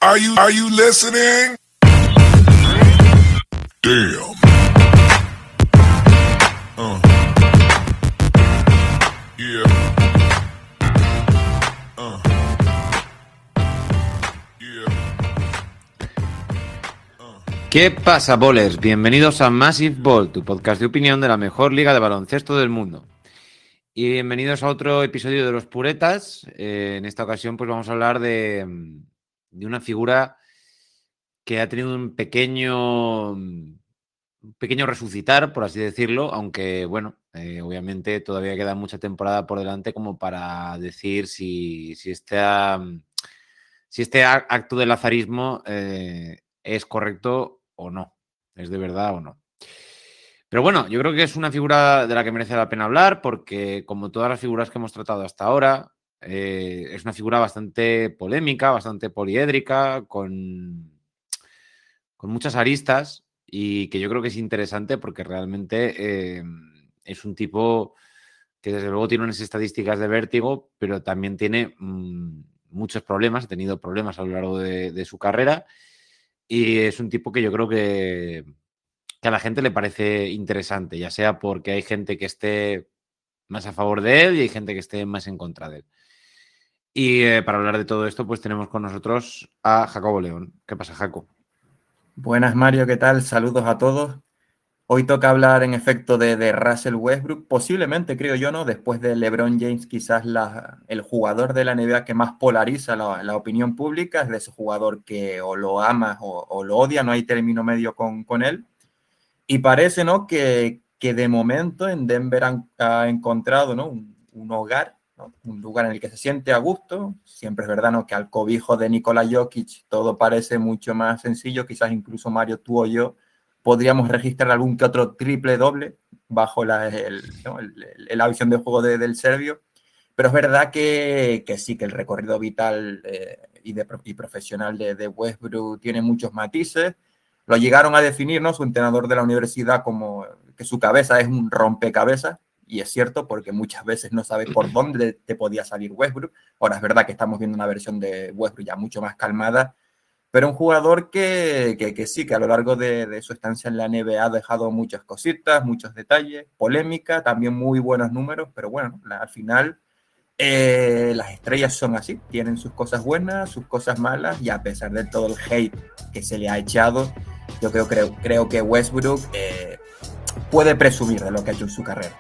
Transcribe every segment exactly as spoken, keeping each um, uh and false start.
Are you, are you listening? Damn. Uh. Yeah. Uh. Yeah. Uh. ¿Qué pasa, bowlers? Bienvenidos a Massive Ball, tu podcast de opinión de la mejor liga de baloncesto del mundo. Y bienvenidos a otro episodio de Los Puretas. Eh, en esta ocasión, pues vamos a hablar de, de una figura que ha tenido un pequeño, un pequeño resucitar, por así decirlo, aunque, bueno, eh, obviamente todavía queda mucha temporada por delante como para decir si, si, este, si este acto de lazarismo eh, es correcto o no, es de verdad o no. Pero bueno, yo creo que es una figura de la que merece la pena hablar porque, como todas las figuras que hemos tratado hasta ahora, eh, es una figura bastante polémica, bastante poliédrica, con, con muchas aristas y que yo creo que es interesante porque realmente eh, es un tipo que desde luego tiene unas estadísticas de vértigo, pero también tiene mmm, muchos problemas, ha tenido problemas a lo largo de, de su carrera y es un tipo que yo creo que... que a la gente le parece interesante, ya sea porque hay gente que esté más a favor de él y hay gente que esté más en contra de él. Y eh, para hablar de todo esto, pues tenemos con nosotros a Jacobo León. ¿Qué pasa, Jaco? Buenas, Mario, ¿qué tal? Saludos a todos. Hoy toca hablar, en efecto, de, de Russell Westbrook. Posiblemente, creo yo, ¿no? Después de LeBron James, quizás la, el jugador de la N B A que más polariza la, la opinión pública. Es de ese jugador que o lo amas o, o lo odias, no hay término medio con, con él. Y parece, ¿no?, que, que de momento en Denver han, ha encontrado, ¿no?, un, un hogar, ¿no?, un lugar en el que se siente a gusto. Siempre es verdad, ¿no?, que al cobijo de Nikola Jokic todo parece mucho más sencillo. Quizás incluso Mario, tú o yo podríamos registrar algún que otro triple doble bajo la, el, ¿no?, el, el, la visión de juego de, del serbio. Pero es verdad que, que sí, que el recorrido vital eh, y, de, y profesional de, de Westbrook tiene muchos matices. Lo llegaron a definir, ¿no?, su entrenador de la universidad, como que su cabeza es un rompecabezas, y es cierto, porque muchas veces no sabes por dónde te podía salir Westbrook. Ahora es verdad que estamos viendo una versión de Westbrook ya mucho más calmada, pero un jugador que, que, que sí, que a lo largo de, de su estancia en la N B A ha dejado muchas cositas, muchos detalles, polémica, también muy buenos números, pero bueno, la, al final eh, las estrellas son así, tienen sus cosas buenas, sus cosas malas, y a pesar de todo el hate que se le ha echado, yo creo, creo, creo que Westbrook eh, puede presumir de lo que ha hecho en su carrera.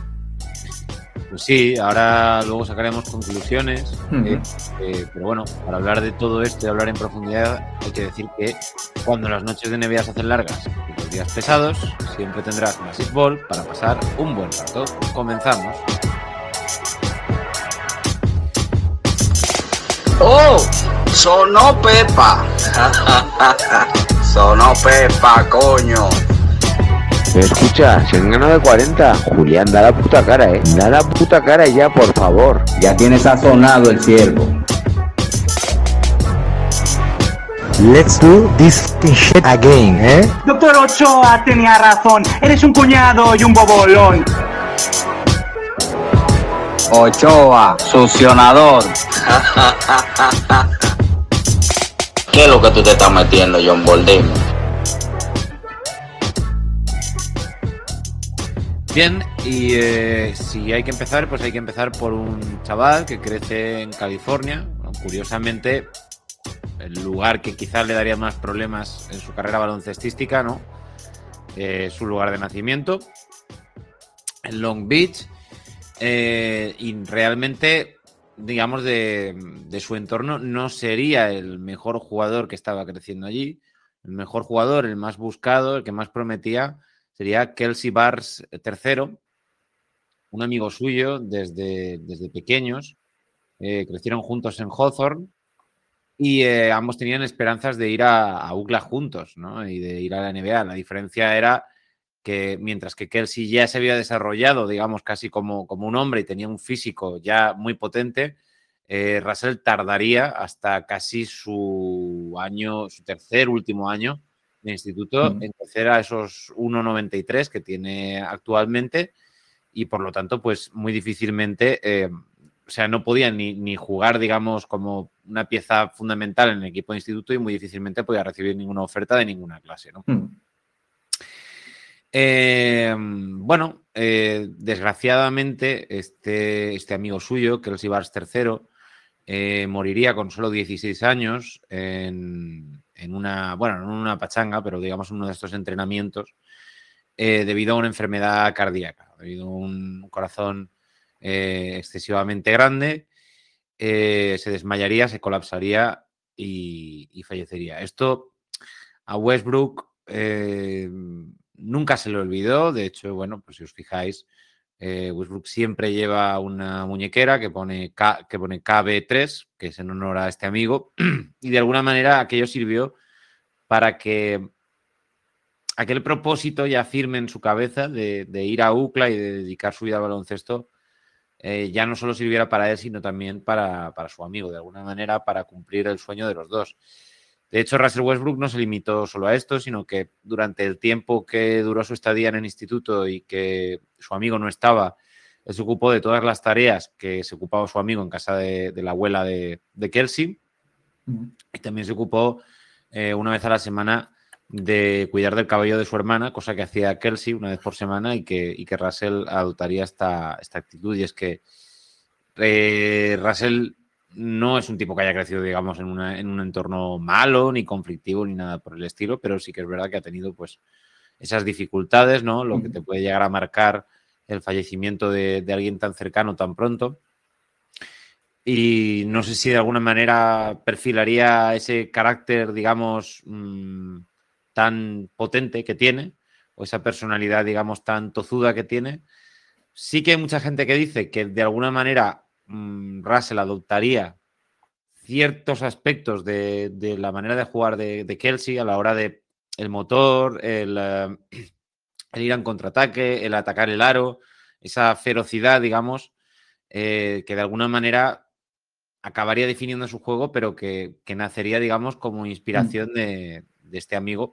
Pues sí, ahora luego sacaremos conclusiones, uh-huh. eh, eh, pero bueno, para hablar de todo esto y hablar en profundidad hay que decir que cuando las noches de N B A se hacen largas y los días pesados, siempre tendrás Massive Ball para pasar un buen rato. Comenzamos. ¡Oh! ¡Sonó Pepa! ¡Sonó Pepa, coño! Pero escucha, se han ganado de cuarenta. Julián, da la puta cara, ¿eh? Da la puta cara ya, por favor. Ya tienes sazonado el ciervo. Let's do this shit again, ¿eh? Doctor Ochoa tenía razón. Eres un cuñado y un bobolón. Ochoa, succionador. ¿Qué es lo que tú te estás metiendo, John Boldin? Bien, y eh, si hay que empezar, pues hay que empezar por un chaval que crece en California. Bueno, curiosamente, el lugar que quizás le daría más problemas en su carrera baloncestística, ¿no? Eh, su lugar de nacimiento, en Long Beach. Eh, y realmente, digamos, de, de su entorno no sería el mejor jugador que estaba creciendo allí. El mejor jugador, el más buscado, el que más prometía, sería Kelsey Barnes tercero, un amigo suyo desde, desde pequeños. Eh, crecieron juntos en Hawthorne y eh, ambos tenían esperanzas de ir a, a U C L A juntos, ¿no?, y de ir a la N B A. La diferencia era que mientras que Kelsey ya se había desarrollado, digamos, casi como, como un hombre y tenía un físico ya muy potente, eh, Russell tardaría hasta casi su año, su tercer último año de instituto mm. en crecer a esos uno noventa y tres que tiene actualmente, y por lo tanto, pues muy difícilmente eh, o sea, no podía ni, ni jugar, digamos, como una pieza fundamental en el equipo de instituto y muy difícilmente podía recibir ninguna oferta de ninguna clase, ¿no? Mm. Eh, bueno, eh, desgraciadamente, este, este amigo suyo, Kelsey Bars tercero, eh, moriría con solo dieciséis años en, en una, bueno, no en una pachanga, pero digamos en uno de estos entrenamientos, eh, debido a una enfermedad cardíaca, debido a un corazón eh, excesivamente grande, eh, se desmayaría, se colapsaría y, y fallecería. Esto a Westbrook eh, nunca se le olvidó. De hecho, bueno, pues si os fijáis, eh, Westbrook siempre lleva una muñequera que pone, K, que pone K B tres, que es en honor a este amigo, y de alguna manera aquello sirvió para que aquel propósito ya firme en su cabeza de, de ir a U C L A y de dedicar su vida al baloncesto eh, ya no solo sirviera para él, sino también para, para su amigo, de alguna manera para cumplir el sueño de los dos. De hecho, Russell Westbrook no se limitó solo a esto, sino que durante el tiempo que duró su estadía en el instituto y que su amigo no estaba, él se ocupó de todas las tareas que se ocupaba su amigo en casa de, de la abuela de, de Kelsey. Mm. Y también se ocupó eh, una vez a la semana de cuidar del cabello de su hermana, cosa que hacía Kelsey una vez por semana y que, y que Russell adoptaría esta, esta actitud. Y es que eh, Russell no es un tipo que haya crecido, digamos, en, una, en un entorno malo, ni conflictivo, ni nada por el estilo, pero sí que es verdad que ha tenido, pues, esas dificultades, ¿no? Lo que te puede llegar a marcar el fallecimiento de, de alguien tan cercano tan pronto. Y no sé si de alguna manera perfilaría ese carácter, digamos, mmm, tan potente que tiene, o esa personalidad, digamos, tan tozuda que tiene. Sí que hay mucha gente que dice que de alguna manera mmm, Russell adoptaría ciertos aspectos de, de la manera de jugar de, de Kelsey a la hora de el motor, el, uh, el ir en contraataque, el atacar el aro, esa ferocidad, digamos, eh, que de alguna manera acabaría definiendo su juego, pero que, que nacería, digamos, como inspiración de, de este amigo.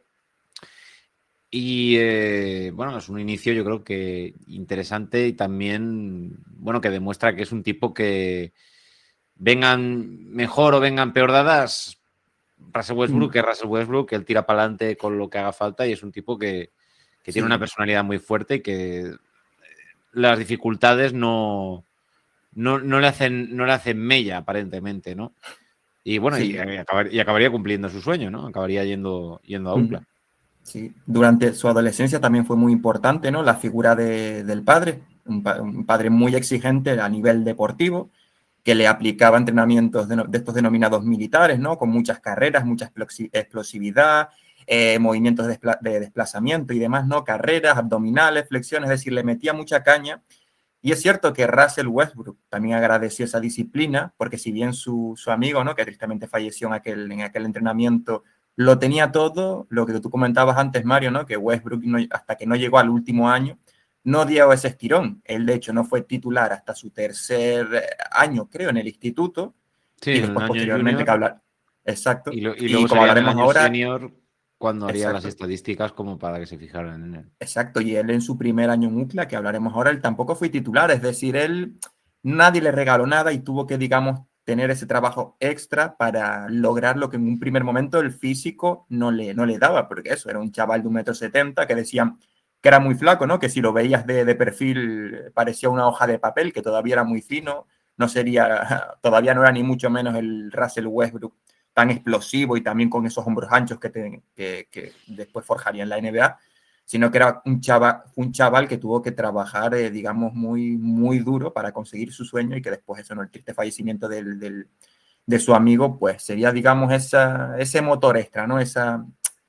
Y eh, bueno, es un inicio yo creo que interesante y también, bueno, que demuestra que es un tipo que vengan mejor o vengan peor dadas, Russell Westbrook, que Russell Westbrook, que él tira para adelante con lo que haga falta y es un tipo que, que tiene sí. una personalidad muy fuerte y que las dificultades no, no, no, le, hacen, no le hacen mella, aparentemente, ¿no? Y bueno, sí. y, y, acabar, y acabaría cumpliendo su sueño, ¿no? Acabaría yendo, yendo a U C L A. Sí, durante su adolescencia también fue muy importante, ¿no? La figura de, del padre, un, pa, un padre muy exigente a nivel deportivo, que le aplicaba entrenamientos de, de estos denominados militares, ¿no? Con muchas carreras, mucha explosividad, eh, movimientos de, despla de desplazamiento y demás, ¿no? Carreras, abdominales, flexiones, es decir, le metía mucha caña. Y es cierto que Russell Westbrook también agradeció esa disciplina, porque si bien su, su amigo, ¿no? Que tristemente falleció en aquel, en aquel entrenamiento, lo tenía todo, lo que tú comentabas antes, Mario, ¿no? Que Westbrook, no, hasta que no llegó al último año, no dio ese estirón. Él, de hecho, no fue titular hasta su tercer año, creo, en el instituto. Sí, y después, posteriormente, junior, que hablar. Exacto. Y, lo, y luego y como hablaremos en el año ahora, senior, cuando haría exacto. las estadísticas como para que se fijaran en él. Exacto, y él en su primer año en U C L A, que hablaremos ahora, él tampoco fue titular. Es decir, él, nadie le regaló nada y tuvo que, digamos, tener ese trabajo extra para lograr lo que en un primer momento el físico no le, no le daba, porque eso, era un chaval de un metro setenta que decían que era muy flaco, ¿no? Que si lo veías de, de perfil parecía una hoja de papel, que todavía era muy fino, no sería, todavía no era ni mucho menos el Russell Westbrook tan explosivo y también con esos hombros anchos que, te, que, que después forjaría en la N B A, sino que era un chaval, un chaval que tuvo que trabajar, eh, digamos, muy, muy duro para conseguir su sueño y que después eso, ¿no? El triste fallecimiento del, del, de su amigo, pues sería, digamos, esa, ese motor extra, ¿no? Esa,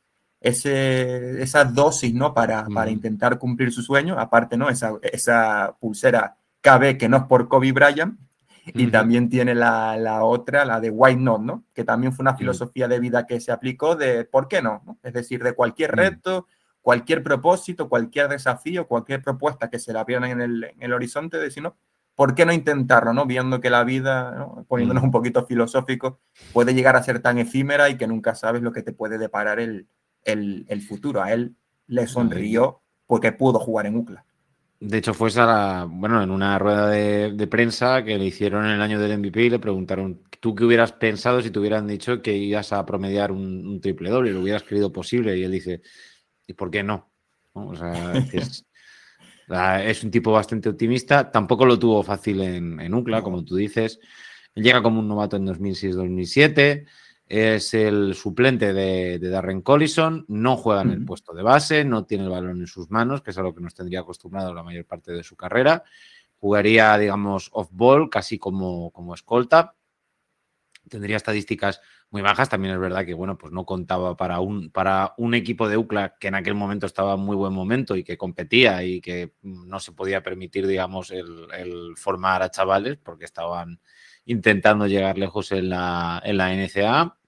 ese, esa dosis, ¿no? Para, uh-huh. para intentar cumplir su sueño. Aparte, ¿no? Esa, esa pulsera K B que no es por Kobe Bryant. Y uh-huh. también tiene la, la otra, la de Why Not, ¿no? Que también fue una filosofía uh-huh. de vida que se aplicó de ¿por qué no? ¿no? Es decir, de cualquier reto, uh-huh. cualquier propósito, cualquier desafío, cualquier propuesta que se le abriera en el, en el horizonte, decir, ¿no? ¿Por qué no intentarlo, no? Viendo que la vida, ¿no? Poniéndonos uh-huh. un poquito filosóficos, puede llegar a ser tan efímera y que nunca sabes lo que te puede deparar el, el, el futuro. A él le sonrió porque pudo jugar en U C L A. De hecho, fue esa, bueno, en una rueda de, de prensa que le hicieron en el año del M V P y le preguntaron, ¿tú qué hubieras pensado si te hubieran dicho que ibas a promediar un, un triple doble? ¿Lo hubieras creído posible? Y él dice, ¿y por qué no? ¿No? O sea, es, es un tipo bastante optimista. Tampoco lo tuvo fácil en, en U C L A, No. como tú dices. Él llega como un novato en dos mil seis dos mil siete. Es el suplente de, de Darren Collison. No juega en el Mm. puesto de base, no tiene el balón en sus manos, que es a lo que nos tendría acostumbrado la mayor parte de su carrera. Jugaría, digamos, off-ball, casi como, como escolta. Tendría estadísticas muy bajas. También es verdad que, bueno, pues no contaba para un, para un equipo de U C L A que en aquel momento estaba en muy buen momento y que competía y que no se podía permitir, digamos, el, el formar a chavales porque estaban intentando llegar lejos en la, en la N C A A.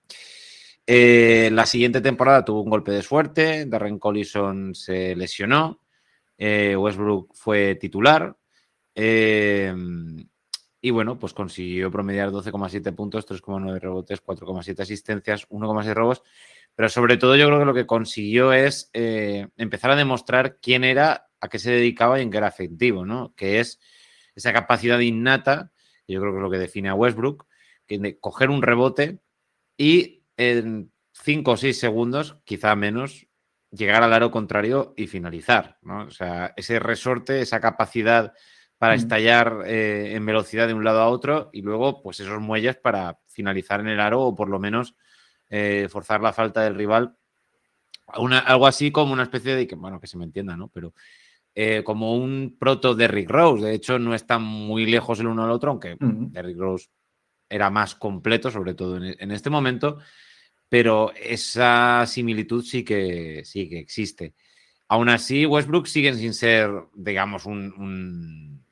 Eh, la siguiente temporada tuvo un golpe de suerte. Darren Collison se lesionó. Eh, Westbrook fue titular. Eh, y bueno, pues consiguió promediar doce coma siete puntos, tres coma nueve rebotes, cuatro coma siete asistencias, uno coma seis robos. Pero sobre todo yo creo que lo que consiguió es eh, empezar a demostrar quién era, a qué se dedicaba y en qué era efectivo, ¿no? Que es esa capacidad innata, que yo creo que es lo que define a Westbrook, que de coger un rebote y en cinco o seis segundos, quizá menos, llegar al aro contrario y finalizar, ¿no? O sea, ese resorte, esa capacidad para Mm. estallar eh, en velocidad de un lado a otro y luego, pues esos muelles para finalizar en el aro o por lo menos eh, forzar la falta del rival. Una, algo así como una especie de, que, bueno, que se me entienda, ¿no? Pero eh, como un proto de Derrick Rose. De hecho, no están muy lejos el uno del otro, aunque Mm. Derrick Rose era más completo, sobre todo en, en este momento, pero esa similitud sí que, sí que existe. Aún así, Westbrook sigue sin ser, digamos, un... un...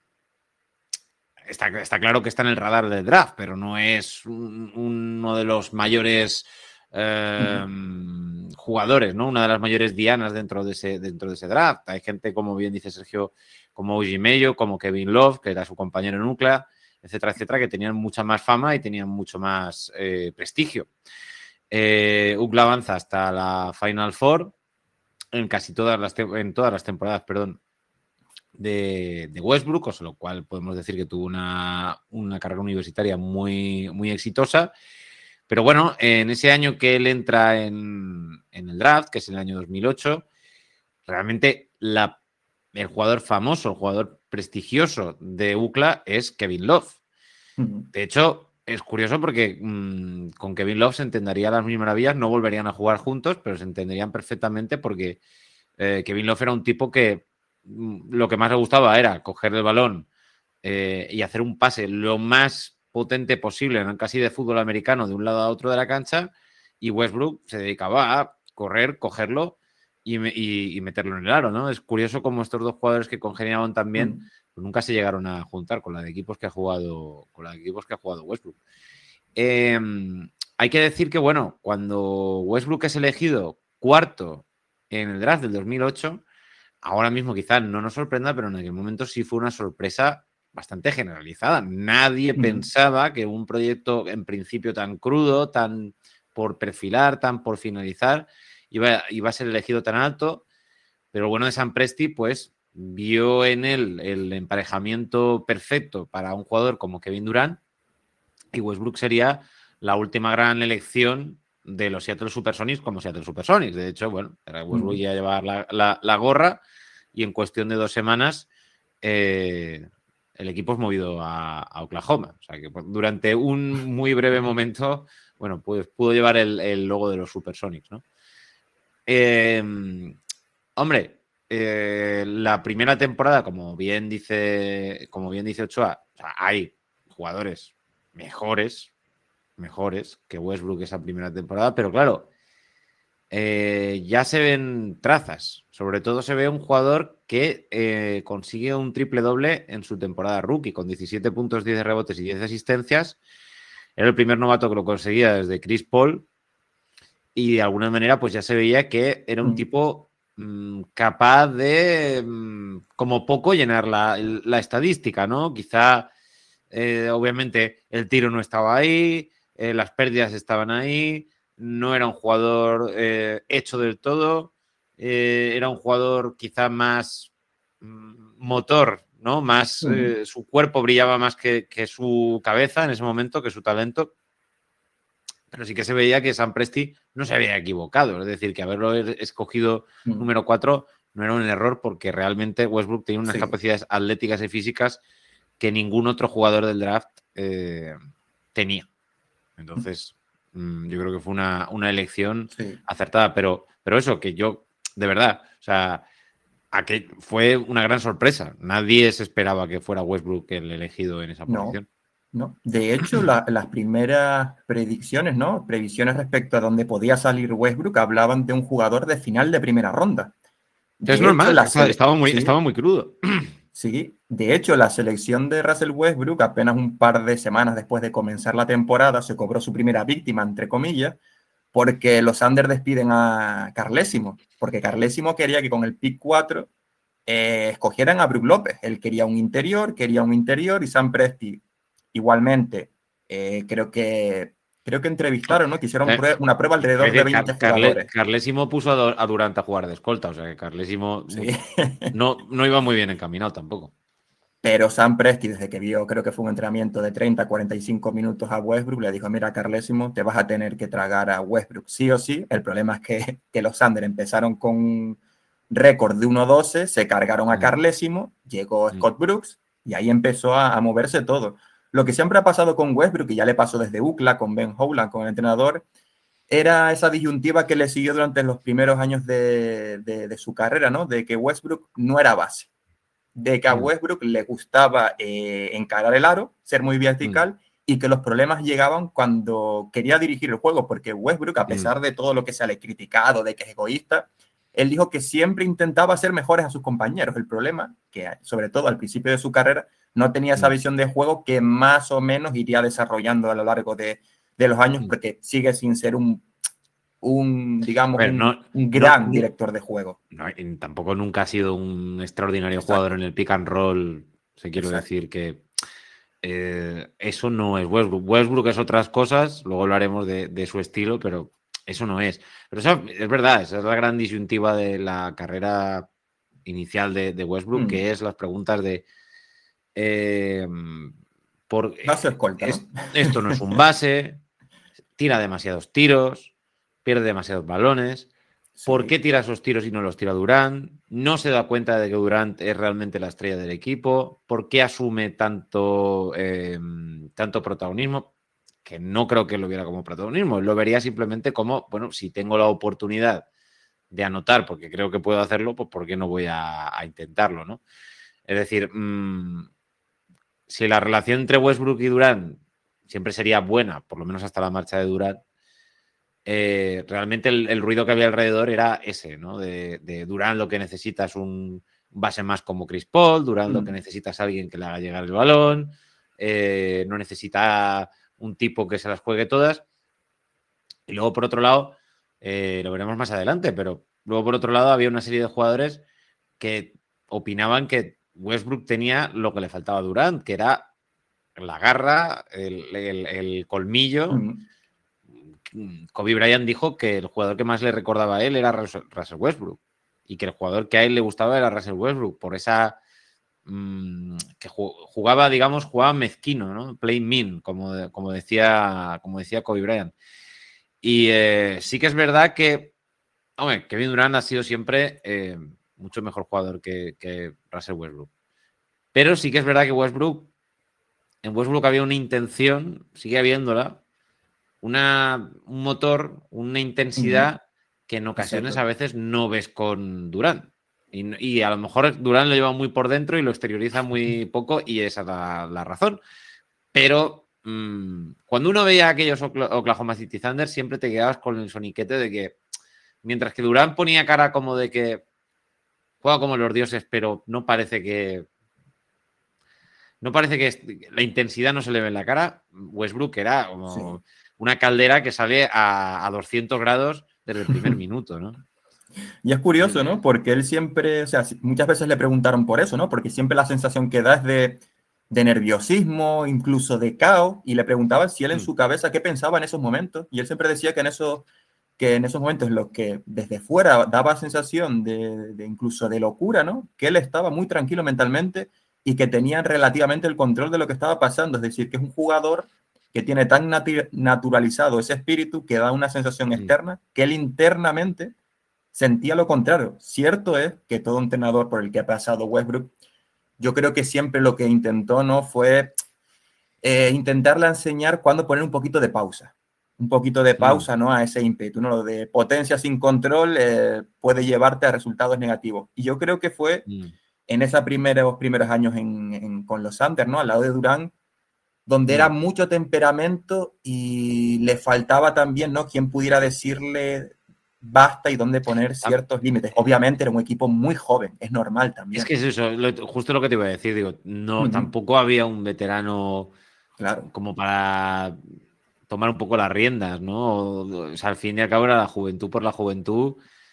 Está, está, claro que está en el radar del draft, pero no es un, uno de los mayores eh, Mm. jugadores, ¿no? Una de las mayores dianas dentro de, ese, dentro de ese draft. Hay gente, como bien dice Sergio, como O G Mayo, como Kevin Love, que era su compañero en U C L A, etcétera, etcétera, que tenían mucha más fama y tenían mucho más eh, prestigio. Eh, U C L A avanza hasta la Final Four en casi todas las, en todas las temporadas, perdón, de, de Westbrook, con lo cual podemos decir que tuvo una, una carrera universitaria muy, muy exitosa. Pero bueno, en ese año que él entra en, en el draft, que es el año dos mil ocho, realmente la, el jugador famoso, el jugador prestigioso de U C L A es Kevin Love. Mm. De hecho, es curioso porque mmm, con Kevin Love se entenderían las mil maravillas, no volverían a jugar juntos, pero se entenderían perfectamente porque eh, Kevin Love era un tipo que mmm, lo que más le gustaba era coger el balón eh, y hacer un pase lo más potente posible, ¿no? Casi de fútbol americano, de un lado a otro de la cancha, y Westbrook se dedicaba a correr, cogerlo y, y, y meterlo en el aro, ¿no? Es curioso cómo estos dos jugadores que congeniaban tan bien Mm. pues nunca se llegaron a juntar con la de equipos que ha jugado, con la de equipos que ha jugado Westbrook. Eh, hay que decir que, bueno, cuando Westbrook es elegido cuarto en el draft del dos mil ocho, ahora mismo quizás no nos sorprenda, pero en aquel momento sí fue una sorpresa bastante generalizada. Nadie Mm. pensaba que un proyecto en principio tan crudo, tan por perfilar, tan por finalizar, iba, iba a ser elegido tan alto, pero el bueno de Sam Presti, pues vio en él el emparejamiento perfecto para un jugador como Kevin Durant y Westbrook sería la última gran elección de los Seattle Supersonics como Seattle Supersonics. De hecho, bueno, Westbrook iba a llevar la, la, la gorra y en cuestión de dos semanas eh, el equipo es movido a, a Oklahoma. O sea que pues, durante un muy breve momento, bueno, pues pudo llevar el, el logo de los Supersonics, ¿no? Eh, hombre, eh, la primera temporada, como bien dice, como bien dice Ochoa, o sea, hay jugadores mejores, mejores que Westbrook esa primera temporada, pero claro, eh, ya se ven trazas. Sobre todo se ve un jugador que eh, consigue un triple doble en su temporada rookie, con diecisiete puntos, diez rebotes y diez asistencias. Era el primer novato que lo conseguía desde Chris Paul. Y de alguna manera, pues ya se veía que era un tipo mmm, capaz de, mmm, como poco, llenar la, la estadística, ¿no? Quizá, eh, obviamente, el tiro no estaba ahí, eh, las pérdidas estaban ahí, no era un jugador eh, hecho del todo, eh, era un jugador quizá más, mmm, motor, ¿no? Más, Uh-huh. eh, su cuerpo brillaba más que, que su cabeza en ese momento, que su talento. Pero sí que se veía que Sam Presti no se había equivocado. Es decir, que haberlo escogido Uh-huh. número cuatro no era un error, porque realmente Westbrook tenía unas Sí. capacidades atléticas y físicas que ningún otro jugador del draft eh, tenía. Entonces, mmm, yo creo que fue una, una elección Sí. acertada. Pero, pero eso, que yo, de verdad, o sea, aquel, fue una gran sorpresa. Nadie se esperaba que fuera Westbrook el elegido en esa No. posición. ¿No? De hecho, la, las primeras predicciones, ¿no? Previsiones respecto a dónde podía salir Westbrook hablaban de un jugador de final de primera ronda. De Es hecho, normal, la estaba, sele- estaba muy, sí, estaba muy crudo. sí. De hecho, la selección de Russell Westbrook, apenas un par de semanas después de comenzar la temporada, se cobró su primera víctima, entre comillas, porque los Thunder despiden a Carlesimo, porque Carlesimo quería que con el pick cuatro eh, escogieran a Brook López. Él quería un interior, quería un interior, y Sam Presti igualmente. Eh, creo que creo que entrevistaron, ¿no? Que hicieron Eh, prue- una prueba alrededor Es de decir, veinte Car- Carle- jugadores. Carlesimo puso a, Do- a Durant a jugar de escolta, o sea que Carlesimo Sí. muy- no, no iba muy bien encaminado tampoco. Pero Sam Presti, desde que vio, creo que fue un entrenamiento de treinta a cuarenta y cinco minutos a Westbrook, le dijo, mira, Carlesimo, te vas a tener que tragar a Westbrook sí o sí. El problema es que, que los Thunder empezaron con un récord de uno doce, se cargaron a Mm. Carlesimo, llegó Mm. Scott Brooks y ahí empezó a, a moverse todo. Lo que siempre ha pasado con Westbrook, y ya le pasó desde U C L A, con Ben Howland, con el entrenador, era esa disyuntiva que le siguió durante los primeros años de, de, de su carrera, ¿no? De que Westbrook no era base, de que a Mm. Westbrook le gustaba eh, encarar el aro, ser muy vertical, Mm. y que los problemas llegaban cuando quería dirigir el juego, porque Westbrook, a pesar Mm. de todo lo que se le ha criticado, de que es egoísta, él dijo que siempre intentaba ser mejores a sus compañeros. El problema, que sobre todo al principio de su carrera, no tenía esa Mm. visión de juego que más o menos iría desarrollando a lo largo de, de los años, Mm. porque sigue sin ser un, un digamos, A ver, un, no- un gran no- director de juego. No, y tampoco nunca ha sido un extraordinario Exacto. jugador en el pick and roll. Se quiero Exacto. decir que eh, eso no es Westbrook. Westbrook es otras cosas, luego hablaremos de, de su estilo, pero eso no es. Pero eso es verdad, esa es la gran disyuntiva de la carrera inicial de, de Westbrook, Mm. que es las preguntas de eh, por, Base o escolta, ¿no? es- esto no es un base, tira demasiados tiros, pierde demasiados balones. ¿Por Sí. qué tira esos tiros y no los tira Durant? No se da cuenta de que Durant es realmente la estrella del equipo. ¿Por qué asume tanto, eh, tanto protagonismo? Que no creo que lo viera como protagonismo. Lo vería simplemente como, bueno, si tengo la oportunidad de anotar, porque creo que puedo hacerlo, pues ¿por qué no voy a, a intentarlo, ¿no? Es decir, mmm, si la relación entre Westbrook y Durant siempre sería buena, por lo menos hasta la marcha de Durant, Eh, realmente el, el ruido que había alrededor era ese, ¿no? De, de Durant lo que necesita es un base más como Chris Paul, Durant Mm. lo que necesita es alguien que le haga llegar el balón, eh, no necesita un tipo que se las juegue todas. Y luego, por otro lado, eh, lo veremos más adelante, pero luego, por otro lado, había una serie de jugadores que opinaban que Westbrook tenía lo que le faltaba a Durant, que era la garra, el, el, el colmillo. Mm. Kobe Bryant dijo que el jugador que más le recordaba a él era Russell Westbrook y que el jugador que a él le gustaba era Russell Westbrook por esa mmm, que jugaba, digamos, jugaba mezquino, ¿no? Play mean, como, como, decía, como decía Kobe Bryant. Y eh, sí que es verdad que, hombre, Kevin Durant ha sido siempre eh, mucho mejor jugador que, que Russell Westbrook. Pero sí que es verdad que Westbrook, en Westbrook había una intención, sigue habiéndola, Una, un motor, una intensidad uh-huh. que en ocasiones Exacto. a veces no ves con Durant. Y, y a lo mejor Durant lo lleva muy por dentro y lo exterioriza muy poco y esa es la, la razón. Pero mmm, cuando uno veía aquellos Oklahoma City Thunder siempre te quedabas con el soniquete de que mientras que Durant ponía cara como de que juega como los dioses, pero no parece que no parece que la intensidad no se le ve en la cara, Westbrook era como sí. una caldera que sale a, a doscientos grados desde el primer minuto, ¿no? Y es curioso, ¿no? Porque él siempre, o sea, muchas veces le preguntaron por eso, ¿no? Porque siempre la sensación que da es de, de nerviosismo, incluso de caos, y le preguntaban si él en mm. su cabeza qué pensaba en esos momentos, y él siempre decía que en esos, que en esos momentos en los que desde fuera daba sensación de, de incluso de locura, ¿no? Que él estaba muy tranquilo mentalmente y que tenía relativamente el control de lo que estaba pasando. Es decir, que es un jugador que tiene tan natu- naturalizado ese espíritu que da una sensación externa que él internamente sentía lo contrario. Cierto es que todo entrenador por el que ha pasado Westbrook, yo creo que siempre lo que intentó, ¿no? Fue eh, intentarle enseñar cuándo poner un poquito de pausa. Un poquito de pausa, ¿no? A ese ímpetu, ¿no? Lo de potencia sin control eh, puede llevarte a resultados negativos. Y yo creo que fue Mm. en esos primeros, primeros años en, en, con los Thunder, ¿no? Al lado de Durant, donde Mm. era mucho temperamento y le faltaba también, ¿no? Quien pudiera decirle basta y dónde poner ciertos límites. Obviamente era un equipo muy joven, es normal también. Es que es eso, lo- justo lo que te iba a decir, digo, no, Ujú. tampoco había un veterano Claro. como para tomar un poco las riendas, ¿no? O, o sea, al fin y al cabo era la juventud por la juventud.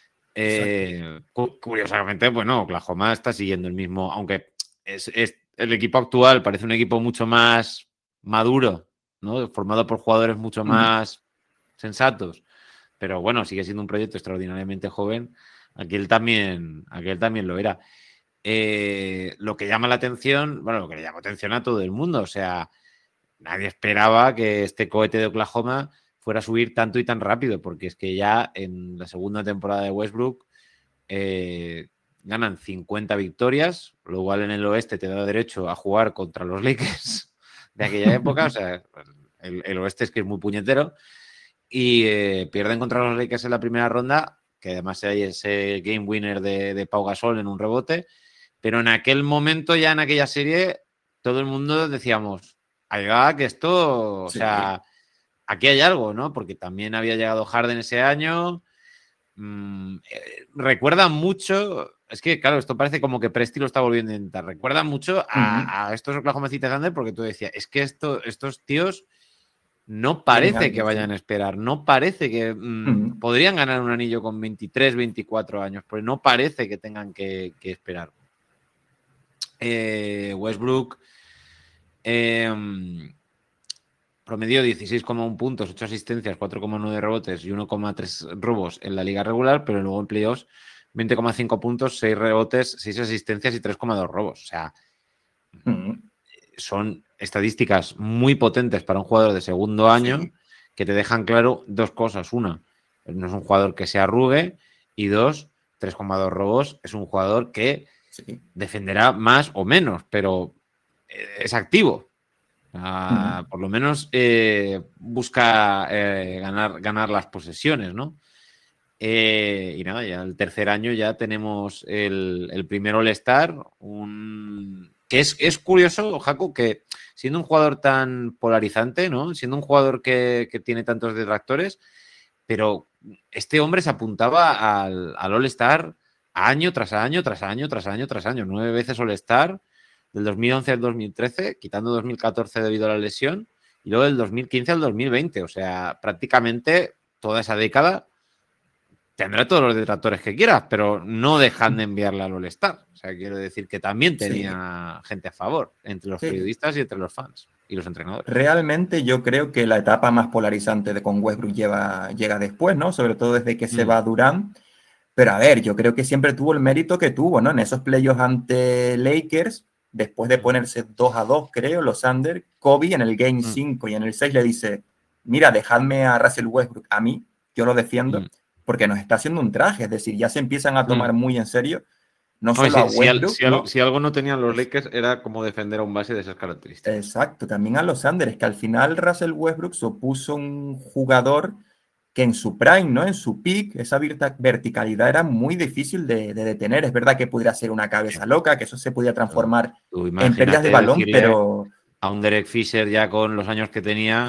Eh, cu- curiosamente, bueno, Oklahoma está siguiendo el mismo, aunque es, es- el equipo actual parece un equipo mucho más maduro, ¿no? Formado por jugadores mucho Ujú. más sensatos, pero bueno, sigue siendo un proyecto extraordinariamente joven. Aquel también, aquel también lo era. Eh, lo que llama la atención, bueno, lo que le llama atención a todo el mundo, o sea, nadie esperaba que este cohete de Oklahoma fuera a subir tanto y tan rápido, porque es que ya en la segunda temporada de Westbrook eh, ganan cincuenta victorias, lo cual en el oeste te da derecho a jugar contra los Lakers de aquella época, o sea, el, el oeste es que es muy puñetero, y eh, pierden contra los Lakers en la primera ronda, que además hay ese game winner de, de Pau Gasol en un rebote, pero en aquel momento, ya en aquella serie, todo el mundo decíamos, ahí va, que esto, o Sí. sea, aquí hay algo, ¿no? Porque también había llegado Harden ese año. Mm, eh, recuerda mucho, es que claro, esto parece como que Presti lo está volviendo a intentar. Recuerda mucho Ujú. a, a estos Oklahoma City Thunder porque tú decías, es que esto, estos tíos no Tienen parece algo, que vayan sí. a esperar, no parece que mm, Ujú. podrían ganar un anillo con veintitrés, veinticuatro años, pero no parece que tengan que, que esperar. Eh, Westbrook eh, promedió dieciséis coma uno puntos, ocho asistencias, cuatro coma nueve rebotes y uno coma tres robos en la liga regular, pero luego en playoffs veinte coma cinco puntos, seis rebotes, seis asistencias y tres coma dos robos. O sea, Ujú. son estadísticas muy potentes para un jugador de segundo año Sí. que te dejan claro dos cosas. Una, no es un jugador que se arrugue y dos, tres coma dos robos, es un jugador que Sí. defenderá más o menos, pero eh, es activo. Uh, Ujú. por lo menos eh, busca eh, ganar, ganar las posesiones, ¿no? Eh, y nada, ya el tercer año ya tenemos el, el primer All-Star, un... que es, es curioso, Jaco, que siendo un jugador tan polarizante, ¿no? Siendo un jugador que, que tiene tantos detractores, pero este hombre se apuntaba al, al All-Star año tras año, tras año, tras año, tras año, nueve veces All-Star, del dos mil once al dos mil trece, quitando dos mil catorce debido a la lesión, y luego del dos mil quince al dos mil veinte, o sea, prácticamente toda esa década tendrá todos los detractores que quieras, pero no dejan de enviarle al All-Star. O sea, quiero decir que también tenía sí. gente a favor, entre los sí. periodistas y entre los fans y los entrenadores. Realmente yo creo que la etapa más polarizante de con Westbrook lleva, llega después, ¿no? Sobre todo desde que mm. se va Durant. Pero a ver, yo creo que siempre tuvo el mérito que tuvo, ¿no? En esos playoffs ante Lakers, después de ponerse dos a dos, creo, los Thunder, Kobe en el Game cinco mm. y en el seis le dice, mira, dejadme a Russell Westbrook a mí, yo lo defiendo, mm. porque nos está haciendo un traje, es decir, ya se empiezan a tomar mm. muy en serio, no Oye, solo si, a Westbrook, si, ¿no? si, si algo no tenían los Lakers era como defender a un base de esas características. Exacto, también a los Thunder, es que al final Russell Westbrook supuso un jugador que en su prime, ¿no? En su peak, esa verticalidad era muy difícil de, de detener. Es verdad que pudiera ser una cabeza sí. loca, que eso se podía transformar en pérdidas de balón, pero... A un Derek Fisher ya con los años que tenía,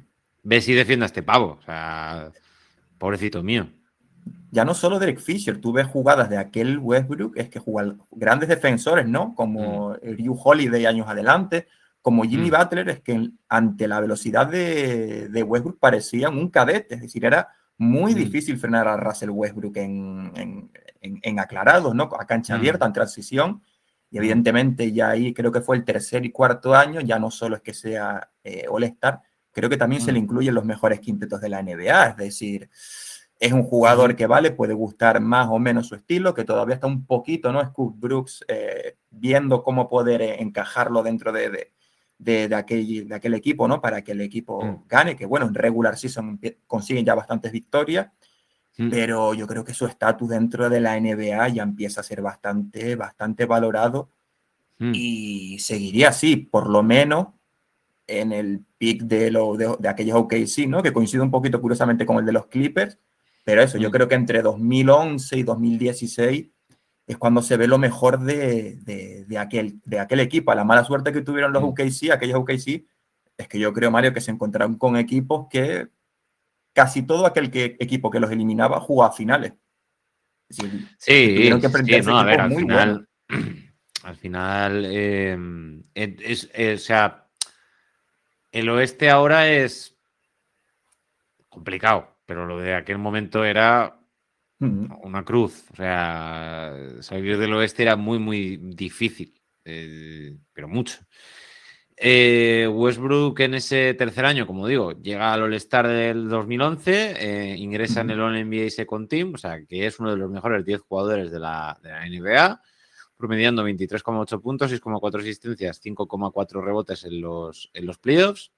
ve si defiende a este pavo. O sea, pobrecito mío. Ya no solo Derek Fisher, tú ves jugadas de aquel Westbrook, es que juegan grandes defensores, ¿no? Como mm. Drew Holiday años adelante, como Jimmy mm. Butler, es que ante la velocidad de, de Westbrook parecían un cadete, es decir, era muy mm. difícil frenar a Russell Westbrook en, en, en, en aclarados, ¿no? A cancha mm. abierta, en transición, y evidentemente ya ahí creo que fue el tercer y cuarto año, ya no solo es que sea eh, All-Star, creo que también mm. se le incluyen los mejores quintetos de la N B A, es decir, Es un jugador que, vale, puede gustar más o menos su estilo, que todavía está un poquito, ¿no? Scott Brooks eh, viendo cómo poder eh, encajarlo dentro de, de, de, de, aquel, de aquel equipo, ¿no? Para que el equipo mm. gane, que bueno, en regular season consiguen ya bastantes victorias, mm. pero yo creo que su estatus dentro de la N B A ya empieza a ser bastante, bastante valorado mm. y seguiría así, por lo menos en el pick de, lo, de, de aquellos O K C, ¿no? Que coincide un poquito curiosamente con el de los Clippers. Pero eso, mm. yo creo que entre dos mil once y dos mil dieciséis es cuando se ve lo mejor de, de, de, aquel, de aquel equipo. A la mala suerte que tuvieron los mm. O K C, aquellos O K C, es que yo creo, Mario, que se encontraron con equipos que casi todo aquel que, equipo que los eliminaba jugaba a finales. Es decir, sí, tuvieron que enfrentarse sí, no, a ver, al muy final, buenos. Al final, eh, es, es, o sea, el oeste ahora es complicado. Pero lo de aquel momento era una cruz. O sea, salir del oeste era muy, muy difícil. Eh, pero mucho. Eh, Westbrook en ese tercer año, como digo, llega al All-Star del dos mil once, eh, ingresa uh-huh. en el All-N B A Second Team, o sea, que es uno de los mejores diez jugadores de la, de la N B A, promediando veintitrés coma ocho puntos, seis coma cuatro asistencias, cinco coma cuatro rebotes en los, en los playoffs.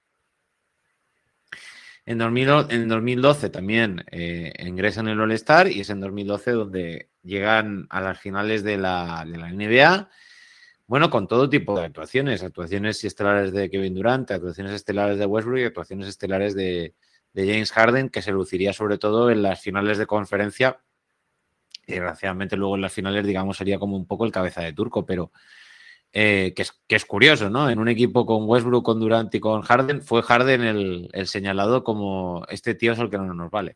En, dos mil, en dos mil doce también eh, ingresa en el All-Star y es en dos mil doce donde llegan a las finales de la, de la N B A, bueno, con todo tipo de actuaciones, actuaciones estelares de Kevin Durant, actuaciones estelares de Westbrook y actuaciones estelares de, de James Harden, que se luciría sobre todo en las finales de conferencia. Y desgraciadamente luego en las finales, digamos, sería como un poco el cabeza de turco, pero Eh, que, es, que es curioso, ¿no? En un equipo con Westbrook, con Durant y con Harden, fue Harden el, el señalado como este tío es el que no nos vale.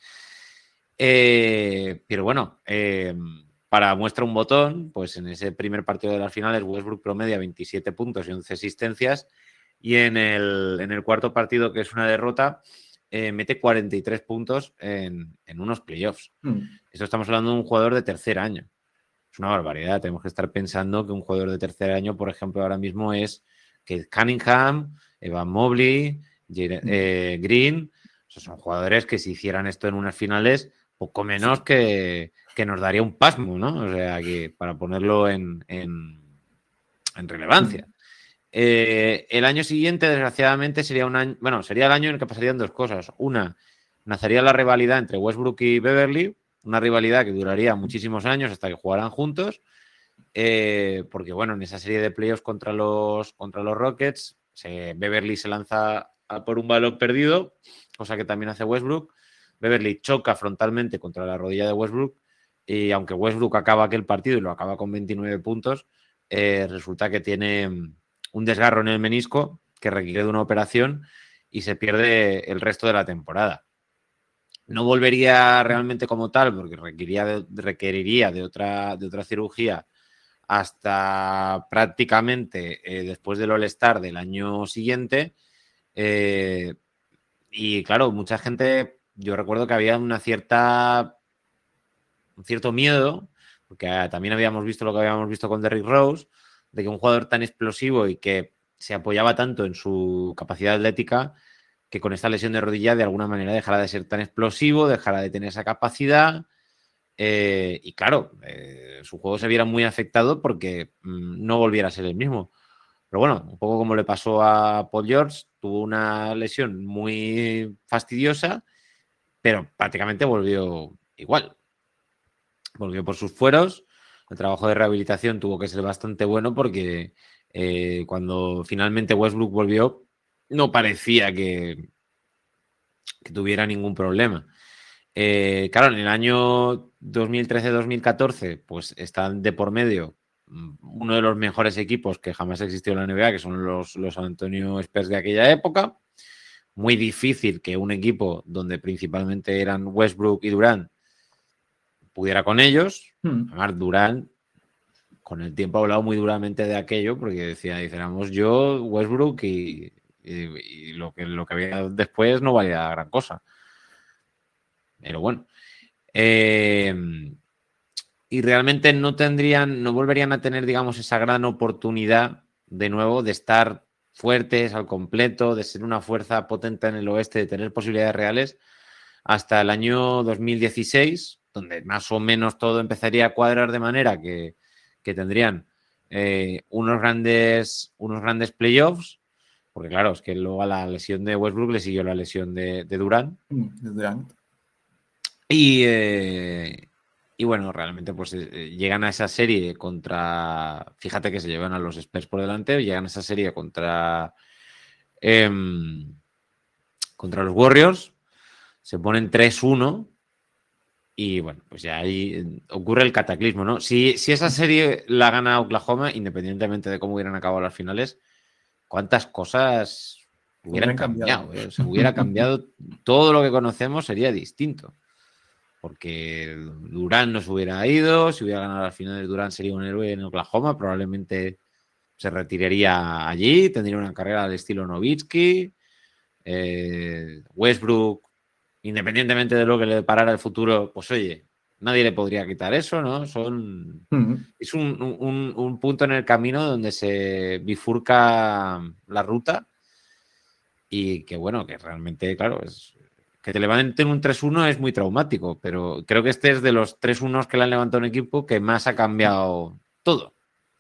Eh, pero bueno, eh, para muestra un botón, pues en ese primer partido de las finales Westbrook promedia veintisiete puntos y once asistencias y en el, en el cuarto partido, que es una derrota, eh, mete cuarenta y tres puntos en, en unos playoffs. Mm. Esto estamos hablando de un jugador de tercer año. Es una barbaridad. Tenemos que estar pensando que un jugador de tercer año, por ejemplo, ahora mismo es Kate Cunningham, Evan Mobley, eh, Green. O sea, son jugadores que si hicieran esto en unas finales, poco menos que, que nos daría un pasmo, ¿no? O sea, que para ponerlo en, en, en relevancia. Eh, el año siguiente, desgraciadamente, sería un año. Bueno, sería el año en el que pasarían dos cosas. Una, nacería la rivalidad entre Westbrook y Beverly. Una rivalidad que duraría muchísimos años hasta que jugaran juntos, eh, porque bueno, en esa serie de playoffs contra los, contra los Rockets, se, Beverly se lanza a por un balón perdido, cosa que también hace Westbrook. Beverly choca frontalmente contra la rodilla de Westbrook y aunque Westbrook acaba aquel partido y lo acaba con veintinueve puntos, eh, resulta que tiene un desgarro en el menisco que requiere de una operación y se pierde el resto de la temporada. No volvería realmente como tal porque requeriría de, requeriría de, otra, de otra cirugía hasta prácticamente eh, después del All-Star del año siguiente. Eh, y claro, mucha gente, yo recuerdo que había una cierta, un cierto miedo, porque también habíamos visto lo que habíamos visto con Derrick Rose, de que un jugador tan explosivo y que se apoyaba tanto en su capacidad atlética, que con esta lesión de rodilla de alguna manera dejará de ser tan explosivo, dejará de tener esa capacidad eh, y claro, eh, su juego se viera muy afectado porque mmm, no volviera a ser el mismo. Pero bueno, un poco como le pasó a Paul George, tuvo una lesión muy fastidiosa, pero prácticamente volvió igual. Volvió por sus fueros, el trabajo de rehabilitación tuvo que ser bastante bueno porque eh, cuando finalmente Westbrook volvió, no parecía que, que tuviera ningún problema. Eh, claro, en el año dos mil trece dos mil catorce, pues están de por medio uno de los mejores equipos que jamás existió en la N B A, que son los, los San Antonio Spurs de aquella época. Muy difícil que un equipo donde principalmente eran Westbrook y Durant pudiera con ellos. Hmm. Además, Durant con el tiempo ha hablado muy duramente de aquello porque decía, dijéramos yo, Westbrook y... Y, y lo que lo que había después no valía gran cosa. Pero bueno. Eh, y realmente no tendrían, no volverían a tener, digamos, esa gran oportunidad de nuevo de estar fuertes al completo, de ser una fuerza potente en el oeste, de tener posibilidades reales, hasta el año dos mil dieciséis, donde más o menos todo empezaría a cuadrar de manera que, que tendrían eh, unos grandes, unos grandes playoffs, porque claro, es que luego a la lesión de Westbrook le siguió la lesión de, de Durant. De Durant. Y, eh, y bueno, realmente pues eh, llegan a esa serie contra, fíjate que se llevan a los Spurs por delante, llegan a esa serie contra, eh, contra los Warriors, se ponen tres uno y bueno, pues ya ahí ocurre el cataclismo, ¿no? Si, si esa serie la gana Oklahoma, independientemente de cómo hubieran acabado las finales, ¿cuántas cosas hubieran, hubieran cambiado? cambiado. ¿eh? O sea, hubiera cambiado todo lo que conocemos, sería distinto. Porque Durant no se hubiera ido, si hubiera ganado las finales Durant sería un héroe en Oklahoma, probablemente se retiraría allí, tendría una carrera al estilo Nowitzki, eh, Westbrook, independientemente de lo que le deparara el futuro, pues oye, nadie le podría quitar eso, ¿no? Son uh-huh. Es un, un, un punto en el camino donde se bifurca la ruta y que bueno, que realmente, claro, es... Que te levanten un tres uno es muy traumático, pero creo que este es de los tres uno que le han levantado un equipo que más ha cambiado todo.